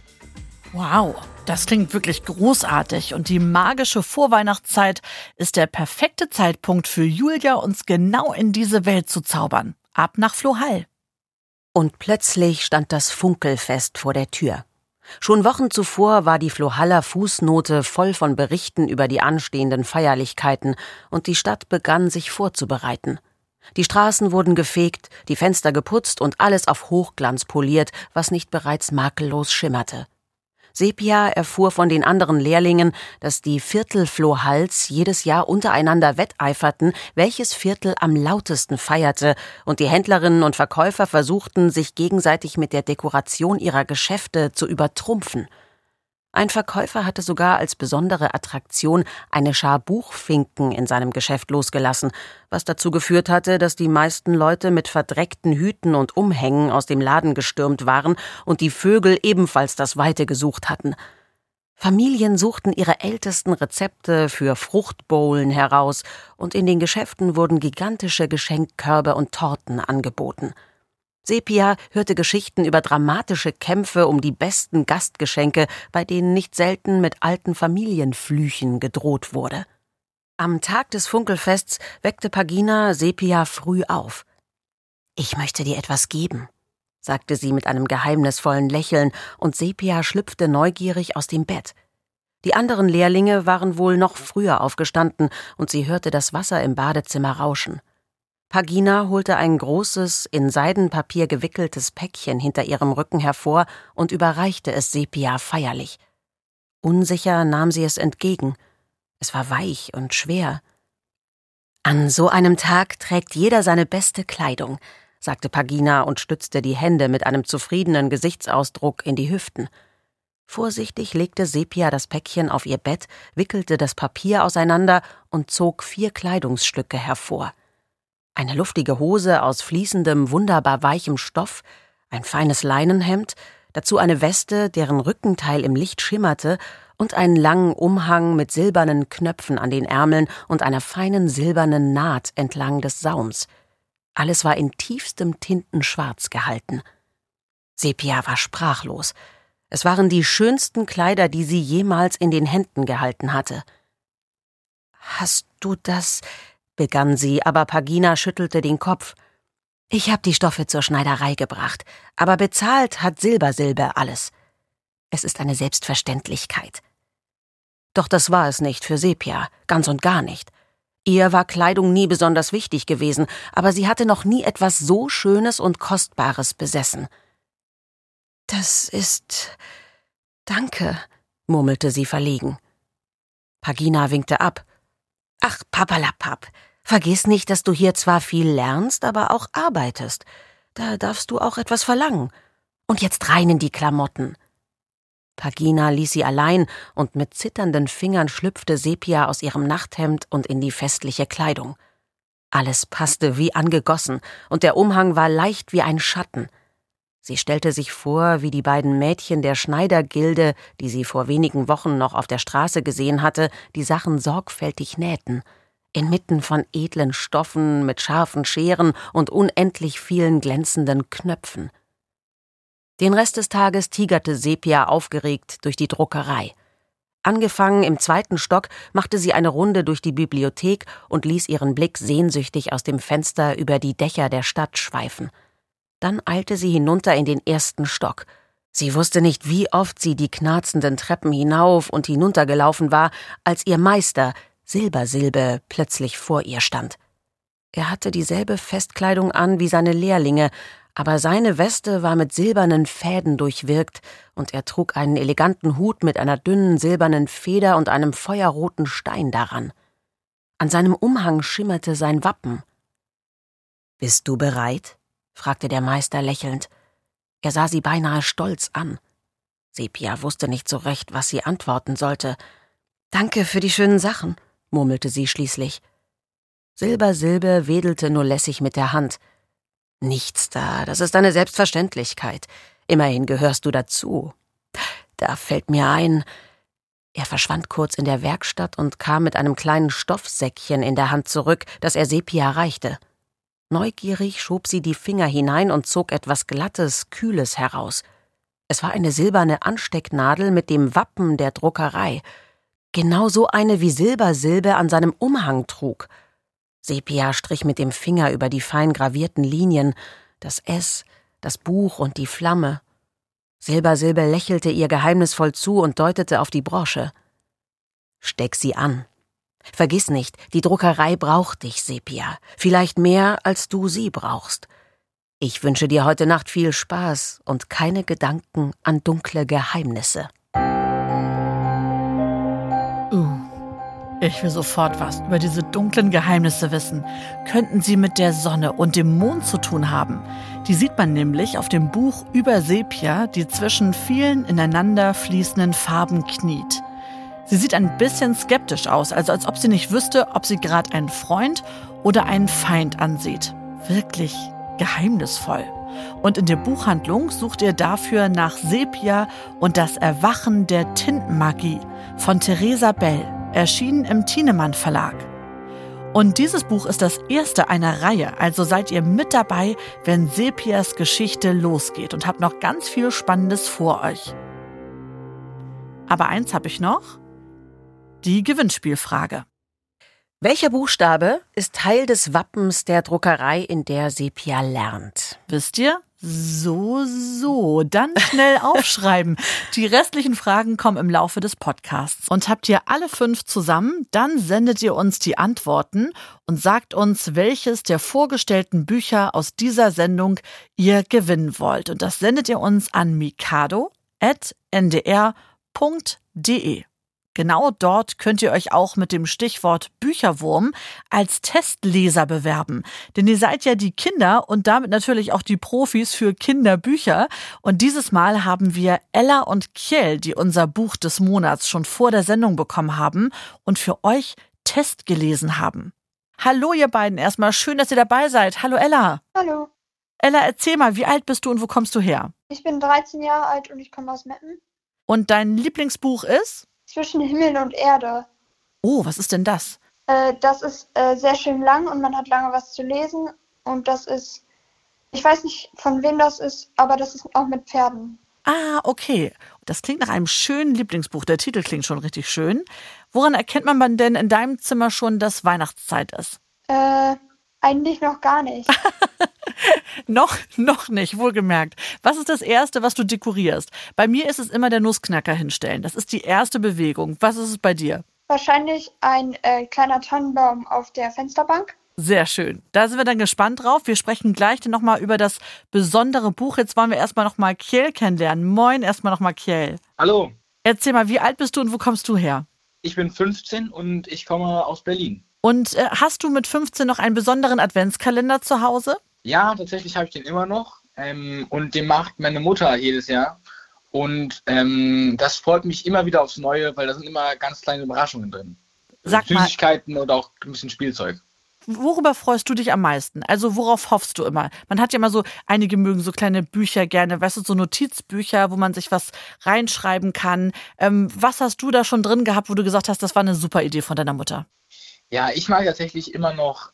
Wow, das klingt wirklich großartig und die magische Vorweihnachtszeit ist der perfekte Zeitpunkt für Julia, uns genau in diese Welt zu zaubern. Ab nach Flohall. Und plötzlich stand das Funkelfest vor der Tür. Schon Wochen zuvor war die Flohaller Fußnote voll von Berichten über die anstehenden Feierlichkeiten und die Stadt begann sich vorzubereiten. Die Straßen wurden gefegt, die Fenster geputzt und alles auf Hochglanz poliert, was nicht bereits makellos schimmerte. Sepia erfuhr von den anderen Lehrlingen, dass die Viertel-Flohalls jedes Jahr untereinander wetteiferten, welches Viertel am lautesten feierte, und die Händlerinnen und Verkäufer versuchten, sich gegenseitig mit der Dekoration ihrer Geschäfte zu übertrumpfen. Ein Verkäufer hatte sogar als besondere Attraktion eine Schar Buchfinken in seinem Geschäft losgelassen, was dazu geführt hatte, dass die meisten Leute mit verdreckten Hüten und Umhängen aus dem Laden gestürmt waren und die Vögel ebenfalls das Weite gesucht hatten. Familien suchten ihre ältesten Rezepte für Fruchtbowlen heraus und in den Geschäften wurden gigantische Geschenkkörbe und Torten angeboten. Sepia hörte Geschichten über dramatische Kämpfe um die besten Gastgeschenke, bei denen nicht selten mit alten Familienflüchen gedroht wurde. Am Tag des Funkelfests weckte Pagina Sepia früh auf. »Ich möchte dir etwas geben«, sagte sie mit einem geheimnisvollen Lächeln, und Sepia schlüpfte neugierig aus dem Bett. Die anderen Lehrlinge waren wohl noch früher aufgestanden, und sie hörte das Wasser im Badezimmer rauschen. Pagina holte ein großes, in Seidenpapier gewickeltes Päckchen hinter ihrem Rücken hervor und überreichte es Sepia feierlich. Unsicher nahm sie es entgegen. Es war weich und schwer. »An so einem Tag trägt jeder seine beste Kleidung«, sagte Pagina und stützte die Hände mit einem zufriedenen Gesichtsausdruck in die Hüften. Vorsichtig legte Sepia das Päckchen auf ihr Bett, wickelte das Papier auseinander und zog 4 Kleidungsstücke hervor. Eine luftige Hose aus fließendem, wunderbar weichem Stoff, ein feines Leinenhemd, dazu eine Weste, deren Rückenteil im Licht schimmerte, und einen langen Umhang mit silbernen Knöpfen an den Ärmeln und einer feinen silbernen Naht entlang des Saums. Alles war in tiefstem Tintenschwarz gehalten. Sepia war sprachlos. Es waren die schönsten Kleider, die sie jemals in den Händen gehalten hatte. »Hast du das?« begann sie, aber Pagina schüttelte den Kopf. »Ich habe die Stoffe zur Schneiderei gebracht, aber bezahlt hat Silber alles. Es ist eine Selbstverständlichkeit.« Doch das war es nicht für Sepia, ganz und gar nicht. Ihr war Kleidung nie besonders wichtig gewesen, aber sie hatte noch nie etwas so Schönes und Kostbares besessen. »Das ist... Danke«, murmelte sie verlegen. Pagina winkte ab. »Ach, Papperlapapp, vergiss nicht, dass du hier zwar viel lernst, aber auch arbeitest. Da darfst du auch etwas verlangen. Und jetzt rein in die Klamotten.« Pagina ließ sie allein, und mit zitternden Fingern schlüpfte Sepia aus ihrem Nachthemd und in die festliche Kleidung. Alles passte wie angegossen, und der Umhang war leicht wie ein Schatten. Sie stellte sich vor, wie die beiden Mädchen der Schneidergilde, die sie vor wenigen Wochen noch auf der Straße gesehen hatte, die Sachen sorgfältig nähten, inmitten von edlen Stoffen mit scharfen Scheren und unendlich vielen glänzenden Knöpfen. Den Rest des Tages tigerte Sepia aufgeregt durch die Druckerei. Angefangen im 2. Stock machte sie eine Runde durch die Bibliothek und ließ ihren Blick sehnsüchtig aus dem Fenster über die Dächer der Stadt schweifen. Dann eilte sie hinunter in den 1. Stock. Sie wusste nicht, wie oft sie die knarzenden Treppen hinauf und hinuntergelaufen war, als ihr Meister, Silbersilbe, plötzlich vor ihr stand. Er hatte dieselbe Festkleidung an wie seine Lehrlinge, aber seine Weste war mit silbernen Fäden durchwirkt, und er trug einen eleganten Hut mit einer dünnen silbernen Feder und einem feuerroten Stein daran. An seinem Umhang schimmerte sein Wappen. »Bist du bereit?« fragte der Meister lächelnd. Er sah sie beinahe stolz an. Sepia wusste nicht so recht, was sie antworten sollte. »Danke für die schönen Sachen«, murmelte sie schließlich. Silbersilbe wedelte nur lässig mit der Hand. »Nichts da, das ist eine Selbstverständlichkeit. Immerhin gehörst du dazu. Da fällt mir ein...« Er verschwand kurz in der Werkstatt und kam mit einem kleinen Stoffsäckchen in der Hand zurück, das er Sepia reichte. Neugierig schob sie die Finger hinein und zog etwas Glattes, Kühles heraus. Es war eine silberne Anstecknadel mit dem Wappen der Druckerei. Genau so eine, wie Silbersilbe an seinem Umhang trug. Sepia strich mit dem Finger über die fein gravierten Linien, das S, das Buch und die Flamme. Silbersilbe lächelte ihr geheimnisvoll zu und deutete auf die Brosche. »Steck sie an. Vergiss nicht, die Druckerei braucht dich, Sepia. Vielleicht mehr, als du sie brauchst. Ich wünsche dir heute Nacht viel Spaß und keine Gedanken an dunkle Geheimnisse.« Ich will sofort was über diese dunklen Geheimnisse wissen. Könnten sie mit der Sonne und dem Mond zu tun haben? Die sieht man nämlich auf dem Buch über Sepia, die zwischen vielen ineinander fließenden Farben kniet. Sie sieht ein bisschen skeptisch aus, also als ob sie nicht wüsste, ob sie gerade einen Freund oder einen Feind ansieht. Wirklich geheimnisvoll. Und in der Buchhandlung sucht ihr dafür nach Sepia und das Erwachen der Tintenmagie von Theresa Bell, erschienen im Thienemann Verlag. Und dieses Buch ist das erste einer Reihe, also seid ihr mit dabei, wenn Sepias Geschichte losgeht, und habt noch ganz viel Spannendes vor euch. Aber eins habe ich noch: die Gewinnspielfrage. Welcher Buchstabe ist Teil des Wappens der Druckerei, in der Sepia lernt? Wisst ihr? So, dann schnell aufschreiben. Die restlichen Fragen kommen im Laufe des Podcasts. Und habt ihr alle 5 zusammen, dann sendet ihr uns die Antworten und sagt uns, welches der vorgestellten Bücher aus dieser Sendung ihr gewinnen wollt. Und das sendet ihr uns an mikado@ndr.de. Genau dort könnt ihr euch auch mit dem Stichwort Bücherwurm als Testleser bewerben. Denn ihr seid ja die Kinder und damit natürlich auch die Profis für Kinderbücher. Und dieses Mal haben wir Ella und Kjell, die unser Buch des Monats schon vor der Sendung bekommen haben und für euch Test gelesen haben. Hallo ihr beiden, erstmal schön, dass ihr dabei seid. Hallo Ella. Hallo. Ella, erzähl mal, wie alt bist du und wo kommst du her? Ich bin 13 Jahre alt und ich komme aus Meppen. Und dein Lieblingsbuch ist? Zwischen Himmel und Erde. Oh, was ist denn das? Das ist sehr schön lang und man hat lange was zu lesen. Und das ist, ich weiß nicht, von wem das ist, aber das ist auch mit Pferden. Ah, okay. Das klingt nach einem schönen Lieblingsbuch. Der Titel klingt schon richtig schön. Woran erkennt man denn in deinem Zimmer schon, dass Weihnachtszeit ist? Eigentlich noch gar nicht. Noch nicht, wohlgemerkt. Was ist das Erste, was du dekorierst? Bei mir ist es immer der Nussknacker hinstellen. Das ist die erste Bewegung. Was ist es bei dir? Wahrscheinlich ein kleiner Tannenbaum auf der Fensterbank. Sehr schön. Da sind wir dann gespannt drauf. Wir sprechen gleich dann nochmal über das besondere Buch. Jetzt wollen wir erstmal nochmal Kjell kennenlernen. Moin, erstmal nochmal Kjell. Hallo. Erzähl mal, wie alt bist du und wo kommst du her? Ich bin 15 und ich komme aus Berlin. Und hast du mit 15 noch einen besonderen Adventskalender zu Hause? Ja, tatsächlich habe ich den immer noch. Und den macht meine Mutter jedes Jahr. Und das freut mich immer wieder aufs Neue, weil da sind immer ganz kleine Überraschungen drin. Sag mal, Süßigkeiten oder auch ein bisschen Spielzeug. Worüber freust du dich am meisten? Also worauf hoffst du immer? Man hat ja immer so, einige mögen so kleine Bücher gerne, weißt du, so Notizbücher, wo man sich was reinschreiben kann. Was hast du da schon drin gehabt, wo du gesagt hast, das war eine super Idee von deiner Mutter? Ja, ich mag tatsächlich immer noch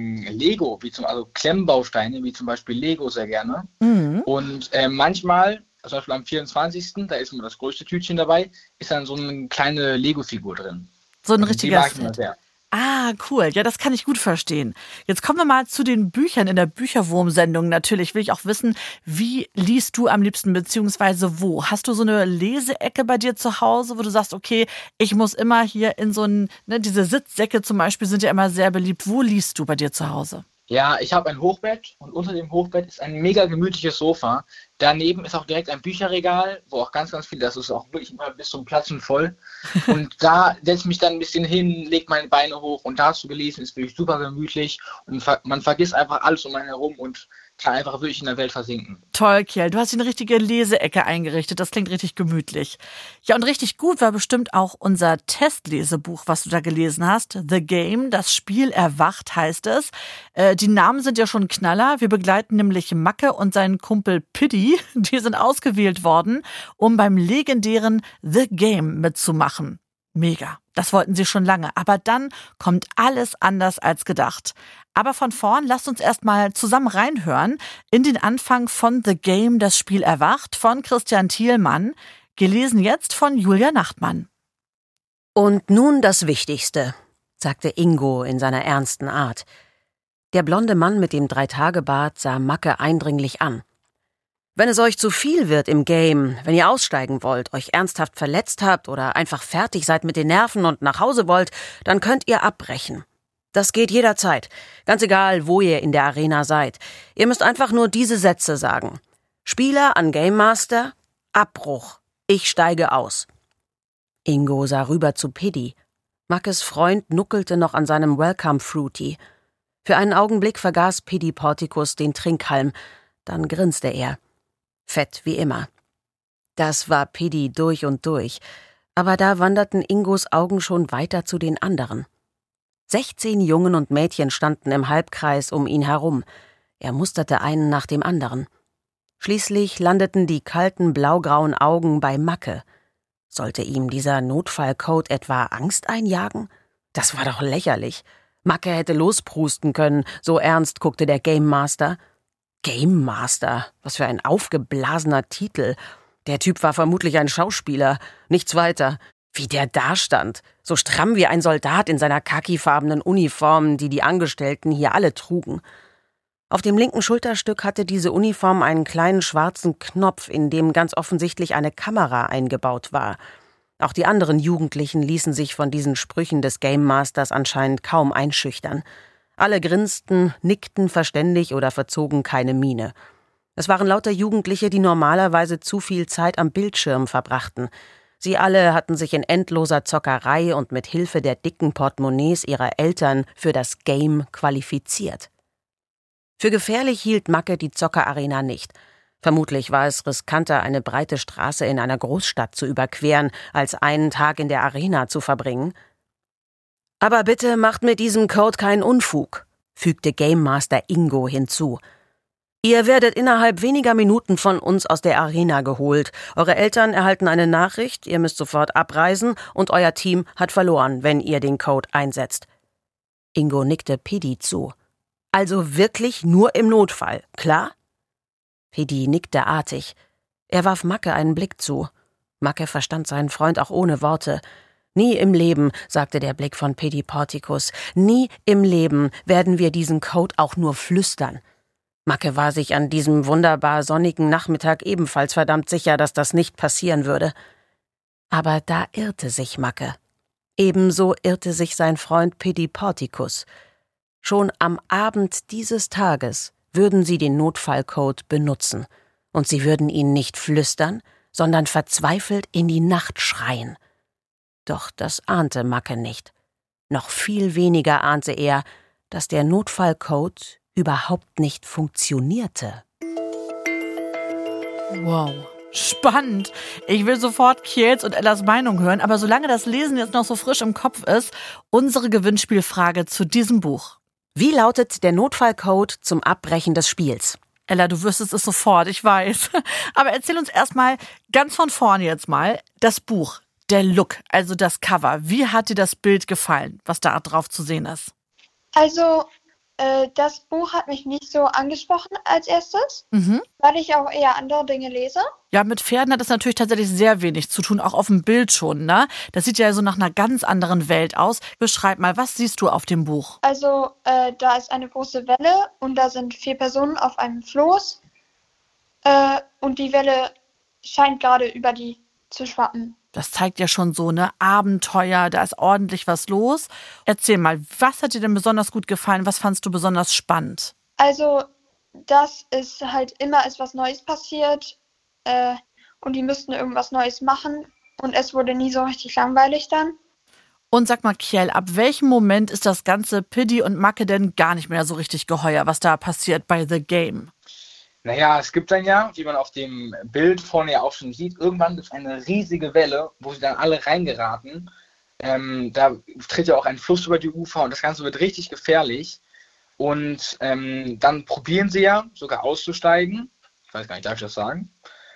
Lego, also Klemmbausteine, wie zum Beispiel Lego sehr gerne. Mhm. Und manchmal, zum Beispiel am 24., da ist immer das größte Tütchen dabei, ist dann so eine kleine Lego-Figur drin. So ein richtiger Set. Die mag ich immer sehr. Ah, cool. Ja, das kann ich gut verstehen. Jetzt kommen wir mal zu den Büchern in der Bücherwurm-Sendung. Natürlich will ich auch wissen, wie liest du am liebsten, beziehungsweise wo? Hast du so eine Leseecke bei dir zu Hause, wo du sagst, okay, ich muss immer hier in so einen, diese Sitzsäcke zum Beispiel sind ja immer sehr beliebt. Wo liest du bei dir zu Hause? Ja, ich habe ein Hochbett und unter dem Hochbett ist ein mega gemütliches Sofa. Daneben ist auch direkt ein Bücherregal, wo auch ganz, ganz viel, das ist auch wirklich immer bis zum Platzen voll. Und da setze ich mich dann ein bisschen hin, lege meine Beine hoch und da zu gelesen ist wirklich super gemütlich. Und man vergisst einfach alles um einen herum und kann einfach wirklich in der Welt versinken. Toll, Kjell. Du hast hier eine richtige Leseecke eingerichtet. Das klingt richtig gemütlich. Ja, und richtig gut war bestimmt auch unser Testlesebuch, was du da gelesen hast. The Game, das Spiel erwacht, heißt es. Die Namen sind ja schon Knaller. Wir begleiten nämlich Macke und seinen Kumpel Piddy. Die sind ausgewählt worden, um beim legendären The Game mitzumachen. Mega. Das wollten sie schon lange. Aber dann kommt alles anders als gedacht. Aber von vorn, lasst uns erstmal zusammen reinhören in den Anfang von The Game, das Spiel erwacht, von Christian Thielmann, gelesen jetzt von Julia Nachtmann. Und nun das Wichtigste, sagte Ingo in seiner ernsten Art. Der blonde Mann mit dem 3-Tage-Bart sah Macke eindringlich an. Wenn es euch zu viel wird im Game, wenn ihr aussteigen wollt, euch ernsthaft verletzt habt oder einfach fertig seid mit den Nerven und nach Hause wollt, dann könnt ihr abbrechen. Das geht jederzeit, ganz egal, wo ihr in der Arena seid. Ihr müsst einfach nur diese Sätze sagen. Spieler an Game Master, Abbruch, ich steige aus. Ingo sah rüber zu Piddy. Mackes Freund nuckelte noch an seinem Welcome Fruity. Für einen Augenblick vergaß Piddy Portikus den Trinkhalm, dann grinste er. Fett wie immer. Das war Piddy durch und durch, aber da wanderten Ingos Augen schon weiter zu den anderen. 16 Jungen und Mädchen standen im Halbkreis um ihn herum. Er musterte einen nach dem anderen. Schließlich landeten die kalten blaugrauen Augen bei Macke. Sollte ihm dieser Notfallcode etwa Angst einjagen? Das war doch lächerlich. Macke hätte losprusten können, so ernst guckte der Game Master. Game Master, was für ein aufgeblasener Titel. Der Typ war vermutlich ein Schauspieler, nichts weiter. Wie der dastand, so stramm wie ein Soldat in seiner khakifarbenen Uniform, die die Angestellten hier alle trugen. Auf dem linken Schulterstück hatte diese Uniform einen kleinen schwarzen Knopf, in dem ganz offensichtlich eine Kamera eingebaut war. Auch die anderen Jugendlichen ließen sich von diesen Sprüchen des Game Masters anscheinend kaum einschüchtern. Alle grinsten, nickten verständig oder verzogen keine Miene. Es waren lauter Jugendliche, die normalerweise zu viel Zeit am Bildschirm verbrachten. Sie alle hatten sich in endloser Zockerei und mit Hilfe der dicken Portemonnaies ihrer Eltern für das Game qualifiziert. Für gefährlich hielt Macke die Zockerarena nicht. Vermutlich war es riskanter, eine breite Straße in einer Großstadt zu überqueren, als einen Tag in der Arena zu verbringen. »Aber bitte macht mit diesem Code keinen Unfug«, fügte Game Master Ingo hinzu. »Ihr werdet innerhalb weniger Minuten von uns aus der Arena geholt. Eure Eltern erhalten eine Nachricht, ihr müsst sofort abreisen und euer Team hat verloren, wenn ihr den Code einsetzt.« Ingo nickte Piddy zu. »Also wirklich nur im Notfall, klar?« Piddy nickte artig. Er warf Macke einen Blick zu. Macke verstand seinen Freund auch ohne Worte. »Nie im Leben«, sagte der Blick von Piddy Porticus, »nie im Leben werden wir diesen Code auch nur flüstern.« Macke war sich an diesem wunderbar sonnigen Nachmittag ebenfalls verdammt sicher, dass das nicht passieren würde. Aber da irrte sich Macke. Ebenso irrte sich sein Freund Piddy Porticus. Schon am Abend dieses Tages würden sie den Notfallcode benutzen. Und sie würden ihn nicht flüstern, sondern verzweifelt in die Nacht schreien. Doch das ahnte Macke nicht. Noch viel weniger ahnte er, dass der Notfallcode überhaupt nicht funktionierte. Wow, spannend. Ich will sofort Kjels und Ellas Meinung hören, aber solange das Lesen jetzt noch so frisch im Kopf ist, unsere Gewinnspielfrage zu diesem Buch. Wie lautet der Notfallcode zum Abbrechen des Spiels? Ella, du wüsstest es sofort, ich weiß. Aber erzähl uns erstmal ganz von vorne jetzt mal das Buch, der Look, also das Cover. Wie hat dir das Bild gefallen, was da drauf zu sehen ist? Also, das Buch hat mich nicht so angesprochen als erstes, weil ich auch eher andere Dinge lese. Ja, mit Pferden hat es natürlich tatsächlich sehr wenig zu tun, auch auf dem Bild schon, ne? Das sieht ja so nach einer ganz anderen Welt aus. Beschreib mal, was siehst du auf dem Buch? Also, da ist eine große Welle und da sind 4 Personen auf einem Floß. Und die Welle scheint gerade über die zu schwappen. Das zeigt ja schon so, ne? Abenteuer, da ist ordentlich was los. Erzähl mal, was hat dir denn besonders gut gefallen? Was fandst du besonders spannend? Also, dass es halt immer ist was Neues passiert und die müssten irgendwas Neues machen und es wurde nie so richtig langweilig dann. Und sag mal, Kjell, ab welchem Moment ist das ganze Piddy und Macke denn gar nicht mehr so richtig geheuer, was da passiert bei The Game? Naja, es gibt dann ja, wie man auf dem Bild vorne ja auch schon sieht, irgendwann gibt es eine riesige Welle, wo sie dann alle reingeraten. Da tritt ja auch ein Fluss über die Ufer und das Ganze wird richtig gefährlich. Und dann probieren sie ja sogar auszusteigen. Ich weiß gar nicht, darf ich das sagen?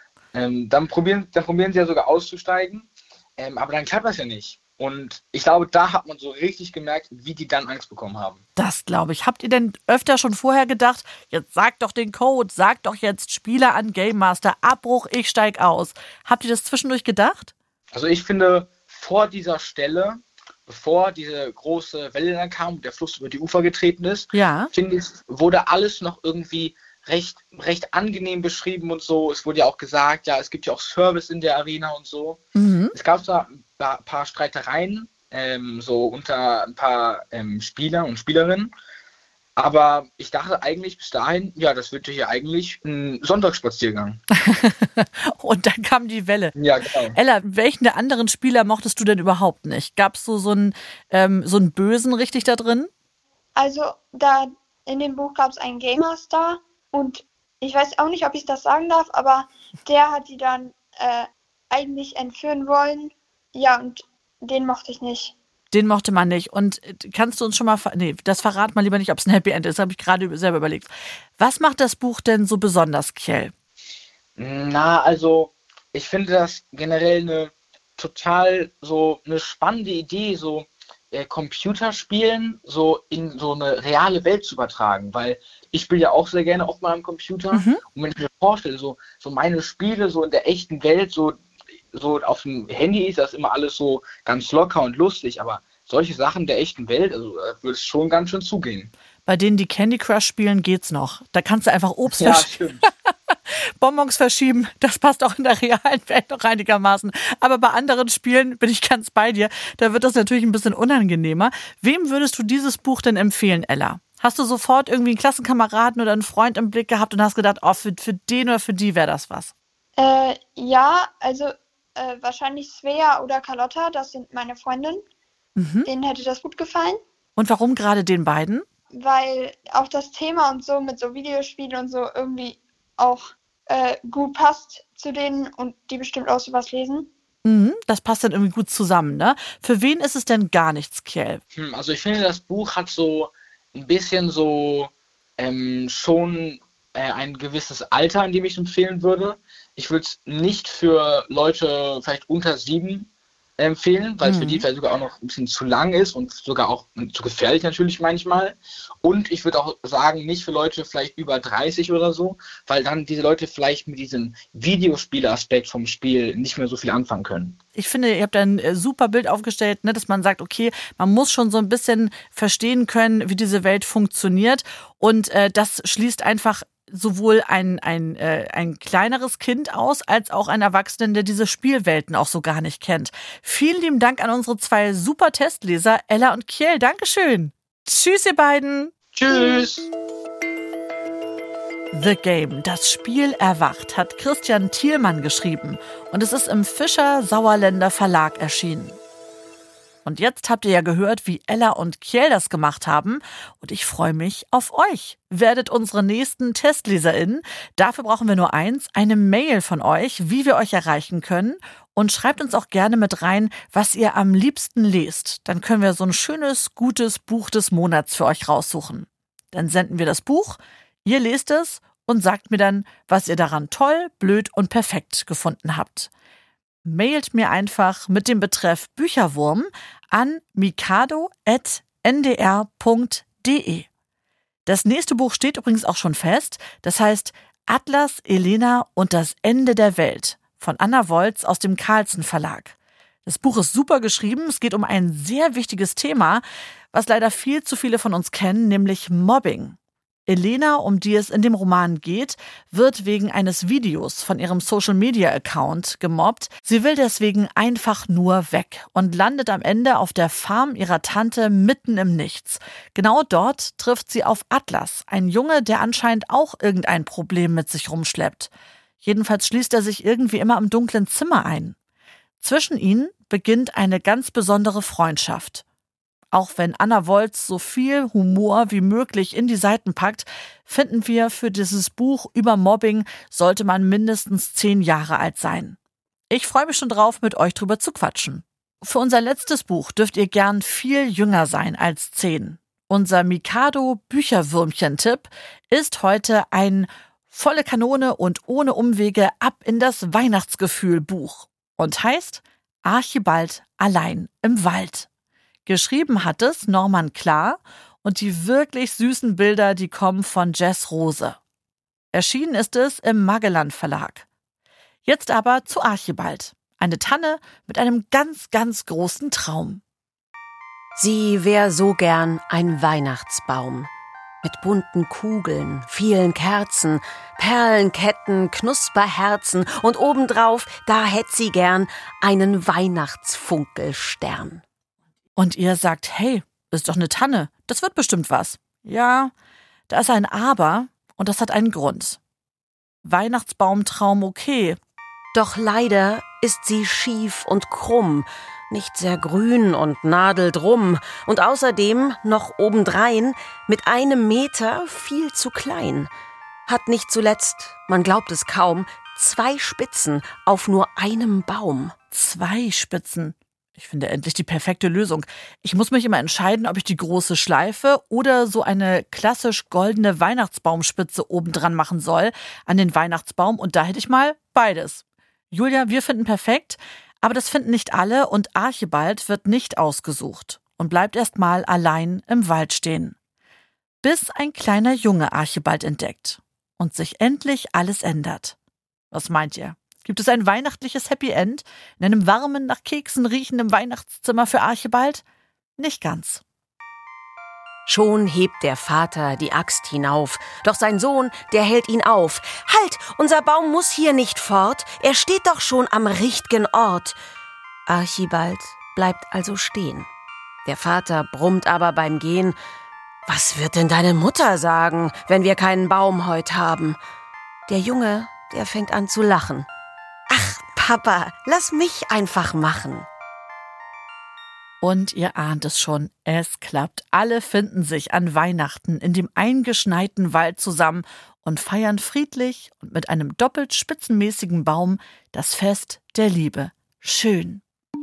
Dann probieren sie ja sogar auszusteigen, aber dann klappt das ja nicht. Und ich glaube, da hat man so richtig gemerkt, wie die dann Angst bekommen haben. Das glaube ich. Habt ihr denn öfter schon vorher gedacht, jetzt sagt doch den Code, sagt doch jetzt Spieler an Game Master, Abbruch, ich steig aus. Habt ihr das zwischendurch gedacht? Also ich finde, vor dieser Stelle, bevor diese große Welle dann kam und der Fluss über die Ufer getreten ist, finde ich, wurde alles noch irgendwie recht angenehm beschrieben und so. Es wurde ja auch gesagt, ja, es gibt ja auch Service in der Arena und so. Es gab da ein paar Streitereien, so unter ein paar Spieler und Spielerinnen. Aber ich dachte eigentlich bis dahin, ja, das wird hier eigentlich ein Sonntagsspaziergang. Und dann kam die Welle. Ja, genau. Ella, welchen der anderen Spieler mochtest du denn überhaupt nicht? Gab es so einen Bösen richtig da drin? Also, da in dem Buch gab es einen Game Master und ich weiß auch nicht, ob ich das sagen darf, aber der hat die dann eigentlich entführen wollen. Ja, und den mochte ich nicht. Den mochte man nicht. Und kannst du uns schon mal... Nee, das verrat mal lieber nicht, ob es ein Happy End ist. Das habe ich gerade selber überlegt. Was macht das Buch denn so besonders, Kjell? Na, also ich finde das generell eine total so eine spannende Idee, so Computerspielen so in so eine reale Welt zu übertragen. Weil ich spiele ja auch sehr gerne auf meinem Computer. Und wenn ich mir vorstelle, so meine Spiele so in der echten Welt, so auf dem Handy ist das immer alles so ganz locker und lustig, aber solche Sachen der echten Welt, also da würde es schon ganz schön zugehen. Bei denen, die Candy Crush spielen, geht's noch. Da kannst du einfach Obst verschieben. Bonbons verschieben, das passt auch in der realen Welt noch einigermaßen. Aber bei anderen Spielen bin ich ganz bei dir. Da wird das natürlich ein bisschen unangenehmer. Wem würdest du dieses Buch denn empfehlen, Ella? Hast du sofort irgendwie einen Klassenkameraden oder einen Freund im Blick gehabt und hast gedacht, oh, für den oder für die wäre das was? Ja, also wahrscheinlich Svea oder Carlotta, das sind meine Freundinnen. Denen hätte das gut gefallen. Und warum gerade den beiden? Weil auch das Thema und so mit so Videospielen und so irgendwie auch gut passt zu denen und die bestimmt auch sowas lesen. Das passt dann irgendwie gut zusammen, ne? Für wen ist es denn gar nichts, Kjell? Also ich finde, das Buch hat so ein bisschen so schon ein gewisses Alter, in dem ich es empfehlen würde. Ich würde es nicht für Leute vielleicht unter 7 empfehlen, weil es für die vielleicht sogar auch noch ein bisschen zu lang ist und sogar auch zu gefährlich natürlich manchmal. Und ich würde auch sagen, nicht für Leute vielleicht über 30 oder so, weil dann diese Leute vielleicht mit diesem Videospielaspekt vom Spiel nicht mehr so viel anfangen können. Ich finde, ihr habt ein super Bild aufgestellt, ne, dass man sagt, okay, man muss schon so ein bisschen verstehen können, wie diese Welt funktioniert. Und das schließt einfach sowohl ein kleineres Kind aus, als auch einen Erwachsenen, der diese Spielwelten auch so gar nicht kennt. Vielen lieben Dank an unsere 2 super Testleser, Ella und Kjell. Dankeschön. Tschüss, ihr beiden. Tschüss. The Game, das Spiel erwacht, hat Christian Thielmann geschrieben und es ist im Fischer-Sauerländer Verlag erschienen. Und jetzt habt ihr ja gehört, wie Ella und Kjell das gemacht haben. Und ich freue mich auf euch. Werdet unsere nächsten TestleserInnen. Dafür brauchen wir nur eins, eine Mail von euch, wie wir euch erreichen können. Und schreibt uns auch gerne mit rein, was ihr am liebsten lest. Dann können wir so ein schönes, gutes Buch des Monats für euch raussuchen. Dann senden wir das Buch, ihr lest es und sagt mir dann, was ihr daran toll, blöd und perfekt gefunden habt. Mailt mir einfach mit dem Betreff Bücherwurm an mikado@ndr.de. Das nächste Buch steht übrigens auch schon fest. Das heißt Atlas, Elena und das Ende der Welt von Anna Wolz aus dem Carlsen Verlag. Das Buch ist super geschrieben. Es geht um ein sehr wichtiges Thema, was leider viel zu viele von uns kennen, nämlich Mobbing. Elena, um die es in dem Roman geht, wird wegen eines Videos von ihrem Social-Media-Account gemobbt. Sie will deswegen einfach nur weg und landet am Ende auf der Farm ihrer Tante mitten im Nichts. Genau dort trifft sie auf Atlas, ein Junge, der anscheinend auch irgendein Problem mit sich rumschleppt. Jedenfalls schließt er sich irgendwie immer im dunklen Zimmer ein. Zwischen ihnen beginnt eine ganz besondere Freundschaft. Auch wenn Anna Wolz so viel Humor wie möglich in die Seiten packt, finden wir, für dieses Buch über Mobbing sollte man mindestens 10 Jahre alt sein. Ich freue mich schon drauf, mit euch drüber zu quatschen. Für unser letztes Buch dürft ihr gern viel jünger sein als 10. Unser Mikado-Bücherwürmchen-Tipp ist heute ein volle Kanone und ohne Umwege ab in das Weihnachtsgefühl-Buch und heißt Archibald allein im Wald. Geschrieben hat es Norman Klar und die wirklich süßen Bilder, die kommen von Jess Rose. Erschienen ist es im Magellan Verlag. Jetzt aber zu Archibald. Eine Tanne mit einem ganz, ganz großen Traum. Sie wär so gern ein Weihnachtsbaum. Mit bunten Kugeln, vielen Kerzen, Perlenketten, Knusperherzen und obendrauf, da hätt sie gern einen Weihnachtsfunkelstern. Und ihr sagt, hey, ist doch eine Tanne, das wird bestimmt was. Ja, da ist ein Aber und das hat einen Grund. Weihnachtsbaumtraum okay. Doch leider ist sie schief und krumm, nicht sehr grün und nadeldrum und außerdem noch obendrein mit 1 Meter viel zu klein. Hat nicht zuletzt, man glaubt es kaum, 2 Spitzen auf nur einem Baum. 2 Spitzen. Ich finde endlich die perfekte Lösung. Ich muss mich immer entscheiden, ob ich die große Schleife oder so eine klassisch goldene Weihnachtsbaumspitze obendran machen soll an den Weihnachtsbaum. Und da hätte ich mal beides. Julia, wir finden perfekt, aber das finden nicht alle und Archibald wird nicht ausgesucht und bleibt erst mal allein im Wald stehen. Bis ein kleiner Junge Archibald entdeckt und sich endlich alles ändert. Was meint ihr? Gibt es ein weihnachtliches Happy End in einem warmen, nach Keksen riechenden Weihnachtszimmer für Archibald? Nicht ganz. Schon hebt der Vater die Axt hinauf, doch sein Sohn, der hält ihn auf. »Halt, unser Baum muss hier nicht fort, er steht doch schon am richtigen Ort.« Archibald bleibt also stehen. Der Vater brummt aber beim Gehen: »Was wird denn deine Mutter sagen, wenn wir keinen Baum heut haben?« Der Junge, der fängt an zu lachen. »Ach, Papa, lass mich einfach machen.« Und ihr ahnt es schon, es klappt. Alle finden sich an Weihnachten in dem eingeschneiten Wald zusammen und feiern friedlich und mit einem doppelt spitzenmäßigen Baum das Fest der Liebe. Schön.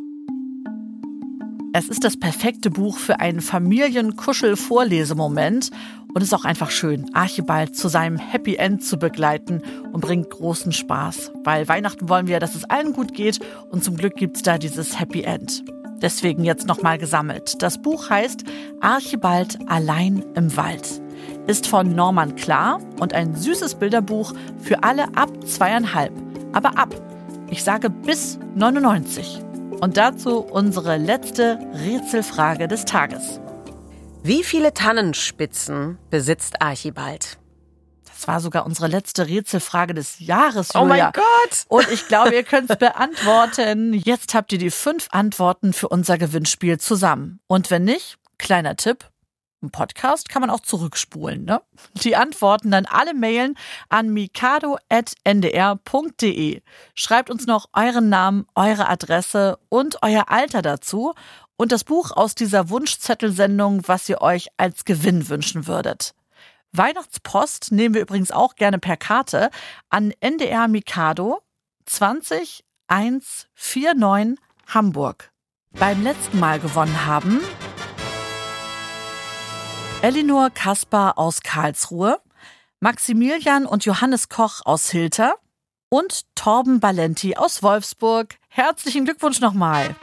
Es ist das perfekte Buch für einen Familienkuschel-Vorlesemoment und ist auch einfach schön, Archibald zu seinem Happy End zu begleiten und bringt großen Spaß. Weil Weihnachten wollen wir, dass es allen gut geht und zum Glück gibt's da dieses Happy End. Deswegen jetzt nochmal gesammelt. Das Buch heißt Archibald allein im Wald. Ist von Norman Klar und ein süßes Bilderbuch für alle ab 2,5. Aber ab, ich sage bis 99. Und dazu unsere letzte Rätselfrage des Tages. Wie viele Tannenspitzen besitzt Archibald? Das war sogar unsere letzte Rätselfrage des Jahres, Julia. Oh mein Gott! Und ich glaube, ihr könnt es beantworten. Jetzt habt ihr die 5 Antworten für unser Gewinnspiel zusammen. Und wenn nicht, kleiner Tipp, im Podcast kann man auch zurückspulen, ne? Die Antworten dann alle mailen an mikado@ndr.de. Schreibt uns noch euren Namen, eure Adresse und euer Alter dazu und das Buch aus dieser Wunschzettelsendung, was ihr euch als Gewinn wünschen würdet. Weihnachtspost nehmen wir übrigens auch gerne per Karte an NDR Mikado 20149 Hamburg. Beim letzten Mal gewonnen haben Elinor Kaspar aus Karlsruhe, Maximilian und Johannes Koch aus Hilter und Torben Balenti aus Wolfsburg. Herzlichen Glückwunsch nochmal.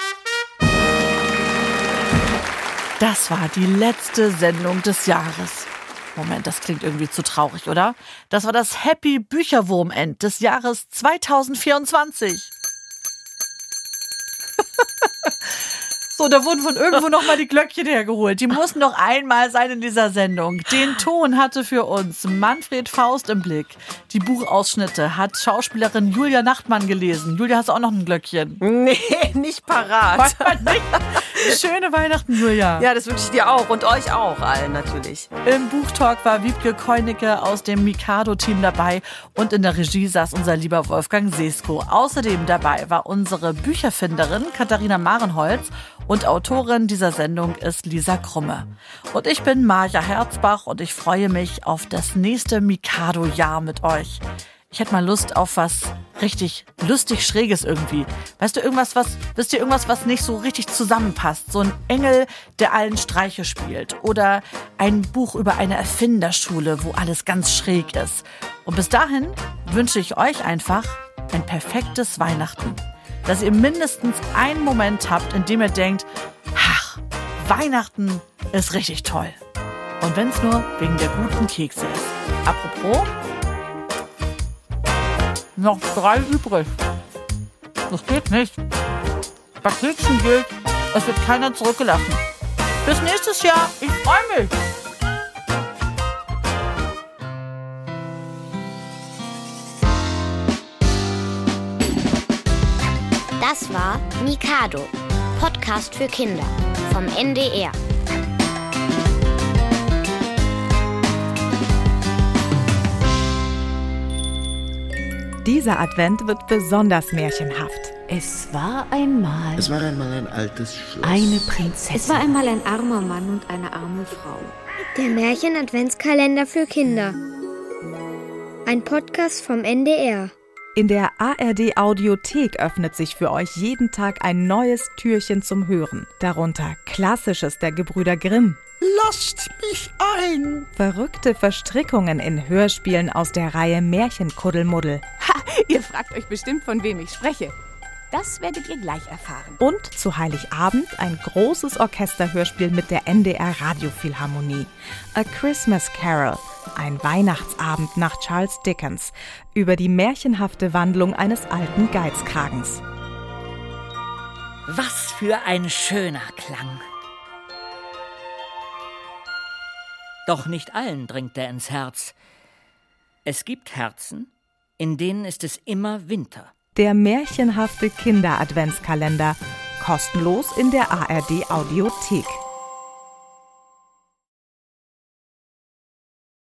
Das war die letzte Sendung des Jahres. Moment, das klingt irgendwie zu traurig, oder? Das war das Happy Bücherwurm-End des Jahres 2024. So, da wurden von irgendwo nochmal die Glöckchen hergeholt. Die mussten noch einmal sein in dieser Sendung. Den Ton hatte für uns Manfred Faust im Blick. Die Buchausschnitte hat Schauspielerin Julia Nachtmann gelesen. Julia, hast du auch noch ein Glöckchen? Nee, nicht parat. Nicht? Schöne Weihnachten, Julia. Ja, das wünsche ich dir auch und euch auch allen natürlich. Im Buchtalk war Wiebke Keunicke aus dem Mikado-Team dabei und in der Regie saß unser lieber Wolfgang Sesko. Außerdem dabei war unsere Bücherfinderin Katharina Marenholz und Autorin dieser Sendung ist Lisa Krumme. Und ich bin Maja Herzbach und ich freue mich auf das nächste Mikado-Jahr mit euch. Ich hätte mal Lust auf was richtig lustig Schräges irgendwie. Wisst ihr irgendwas, was nicht so richtig zusammenpasst? So ein Engel, der allen Streiche spielt. Oder ein Buch über eine Erfinderschule, wo alles ganz schräg ist. Und bis dahin wünsche ich euch einfach ein perfektes Weihnachten. Dass ihr mindestens einen Moment habt, in dem ihr denkt, ach, Weihnachten ist richtig toll. Und wenn es nur wegen der guten Kekse ist. Apropos, noch 3 übrig. Das geht nicht. Bei Keksen gilt, es wird keiner zurückgelassen. Bis nächstes Jahr. Ich freue mich. Das war Mikado, Podcast für Kinder vom NDR. Dieser Advent wird besonders märchenhaft. Es war einmal ein altes Schloss. Eine Prinzessin. Es war einmal ein armer Mann und eine arme Frau. Der Märchen-Adventskalender für Kinder. Ein Podcast vom NDR. In der ARD-Audiothek öffnet sich für euch jeden Tag ein neues Türchen zum Hören. Darunter Klassisches der Gebrüder Grimm. Lasst mich ein! Verrückte Verstrickungen in Hörspielen aus der Reihe Märchenkuddelmuddel. Ha, ihr fragt euch bestimmt, von wem ich spreche. Das werdet ihr gleich erfahren. Und zu Heiligabend ein großes Orchesterhörspiel mit der NDR Radiophilharmonie. A Christmas Carol, ein Weihnachtsabend nach Charles Dickens, über die märchenhafte Wandlung eines alten Geizkragens. Was für ein schöner Klang. Doch nicht allen dringt er ins Herz. Es gibt Herzen, in denen ist es immer Winter. Der märchenhafte Kinder-Adventskalender. Kostenlos in der ARD-Audiothek.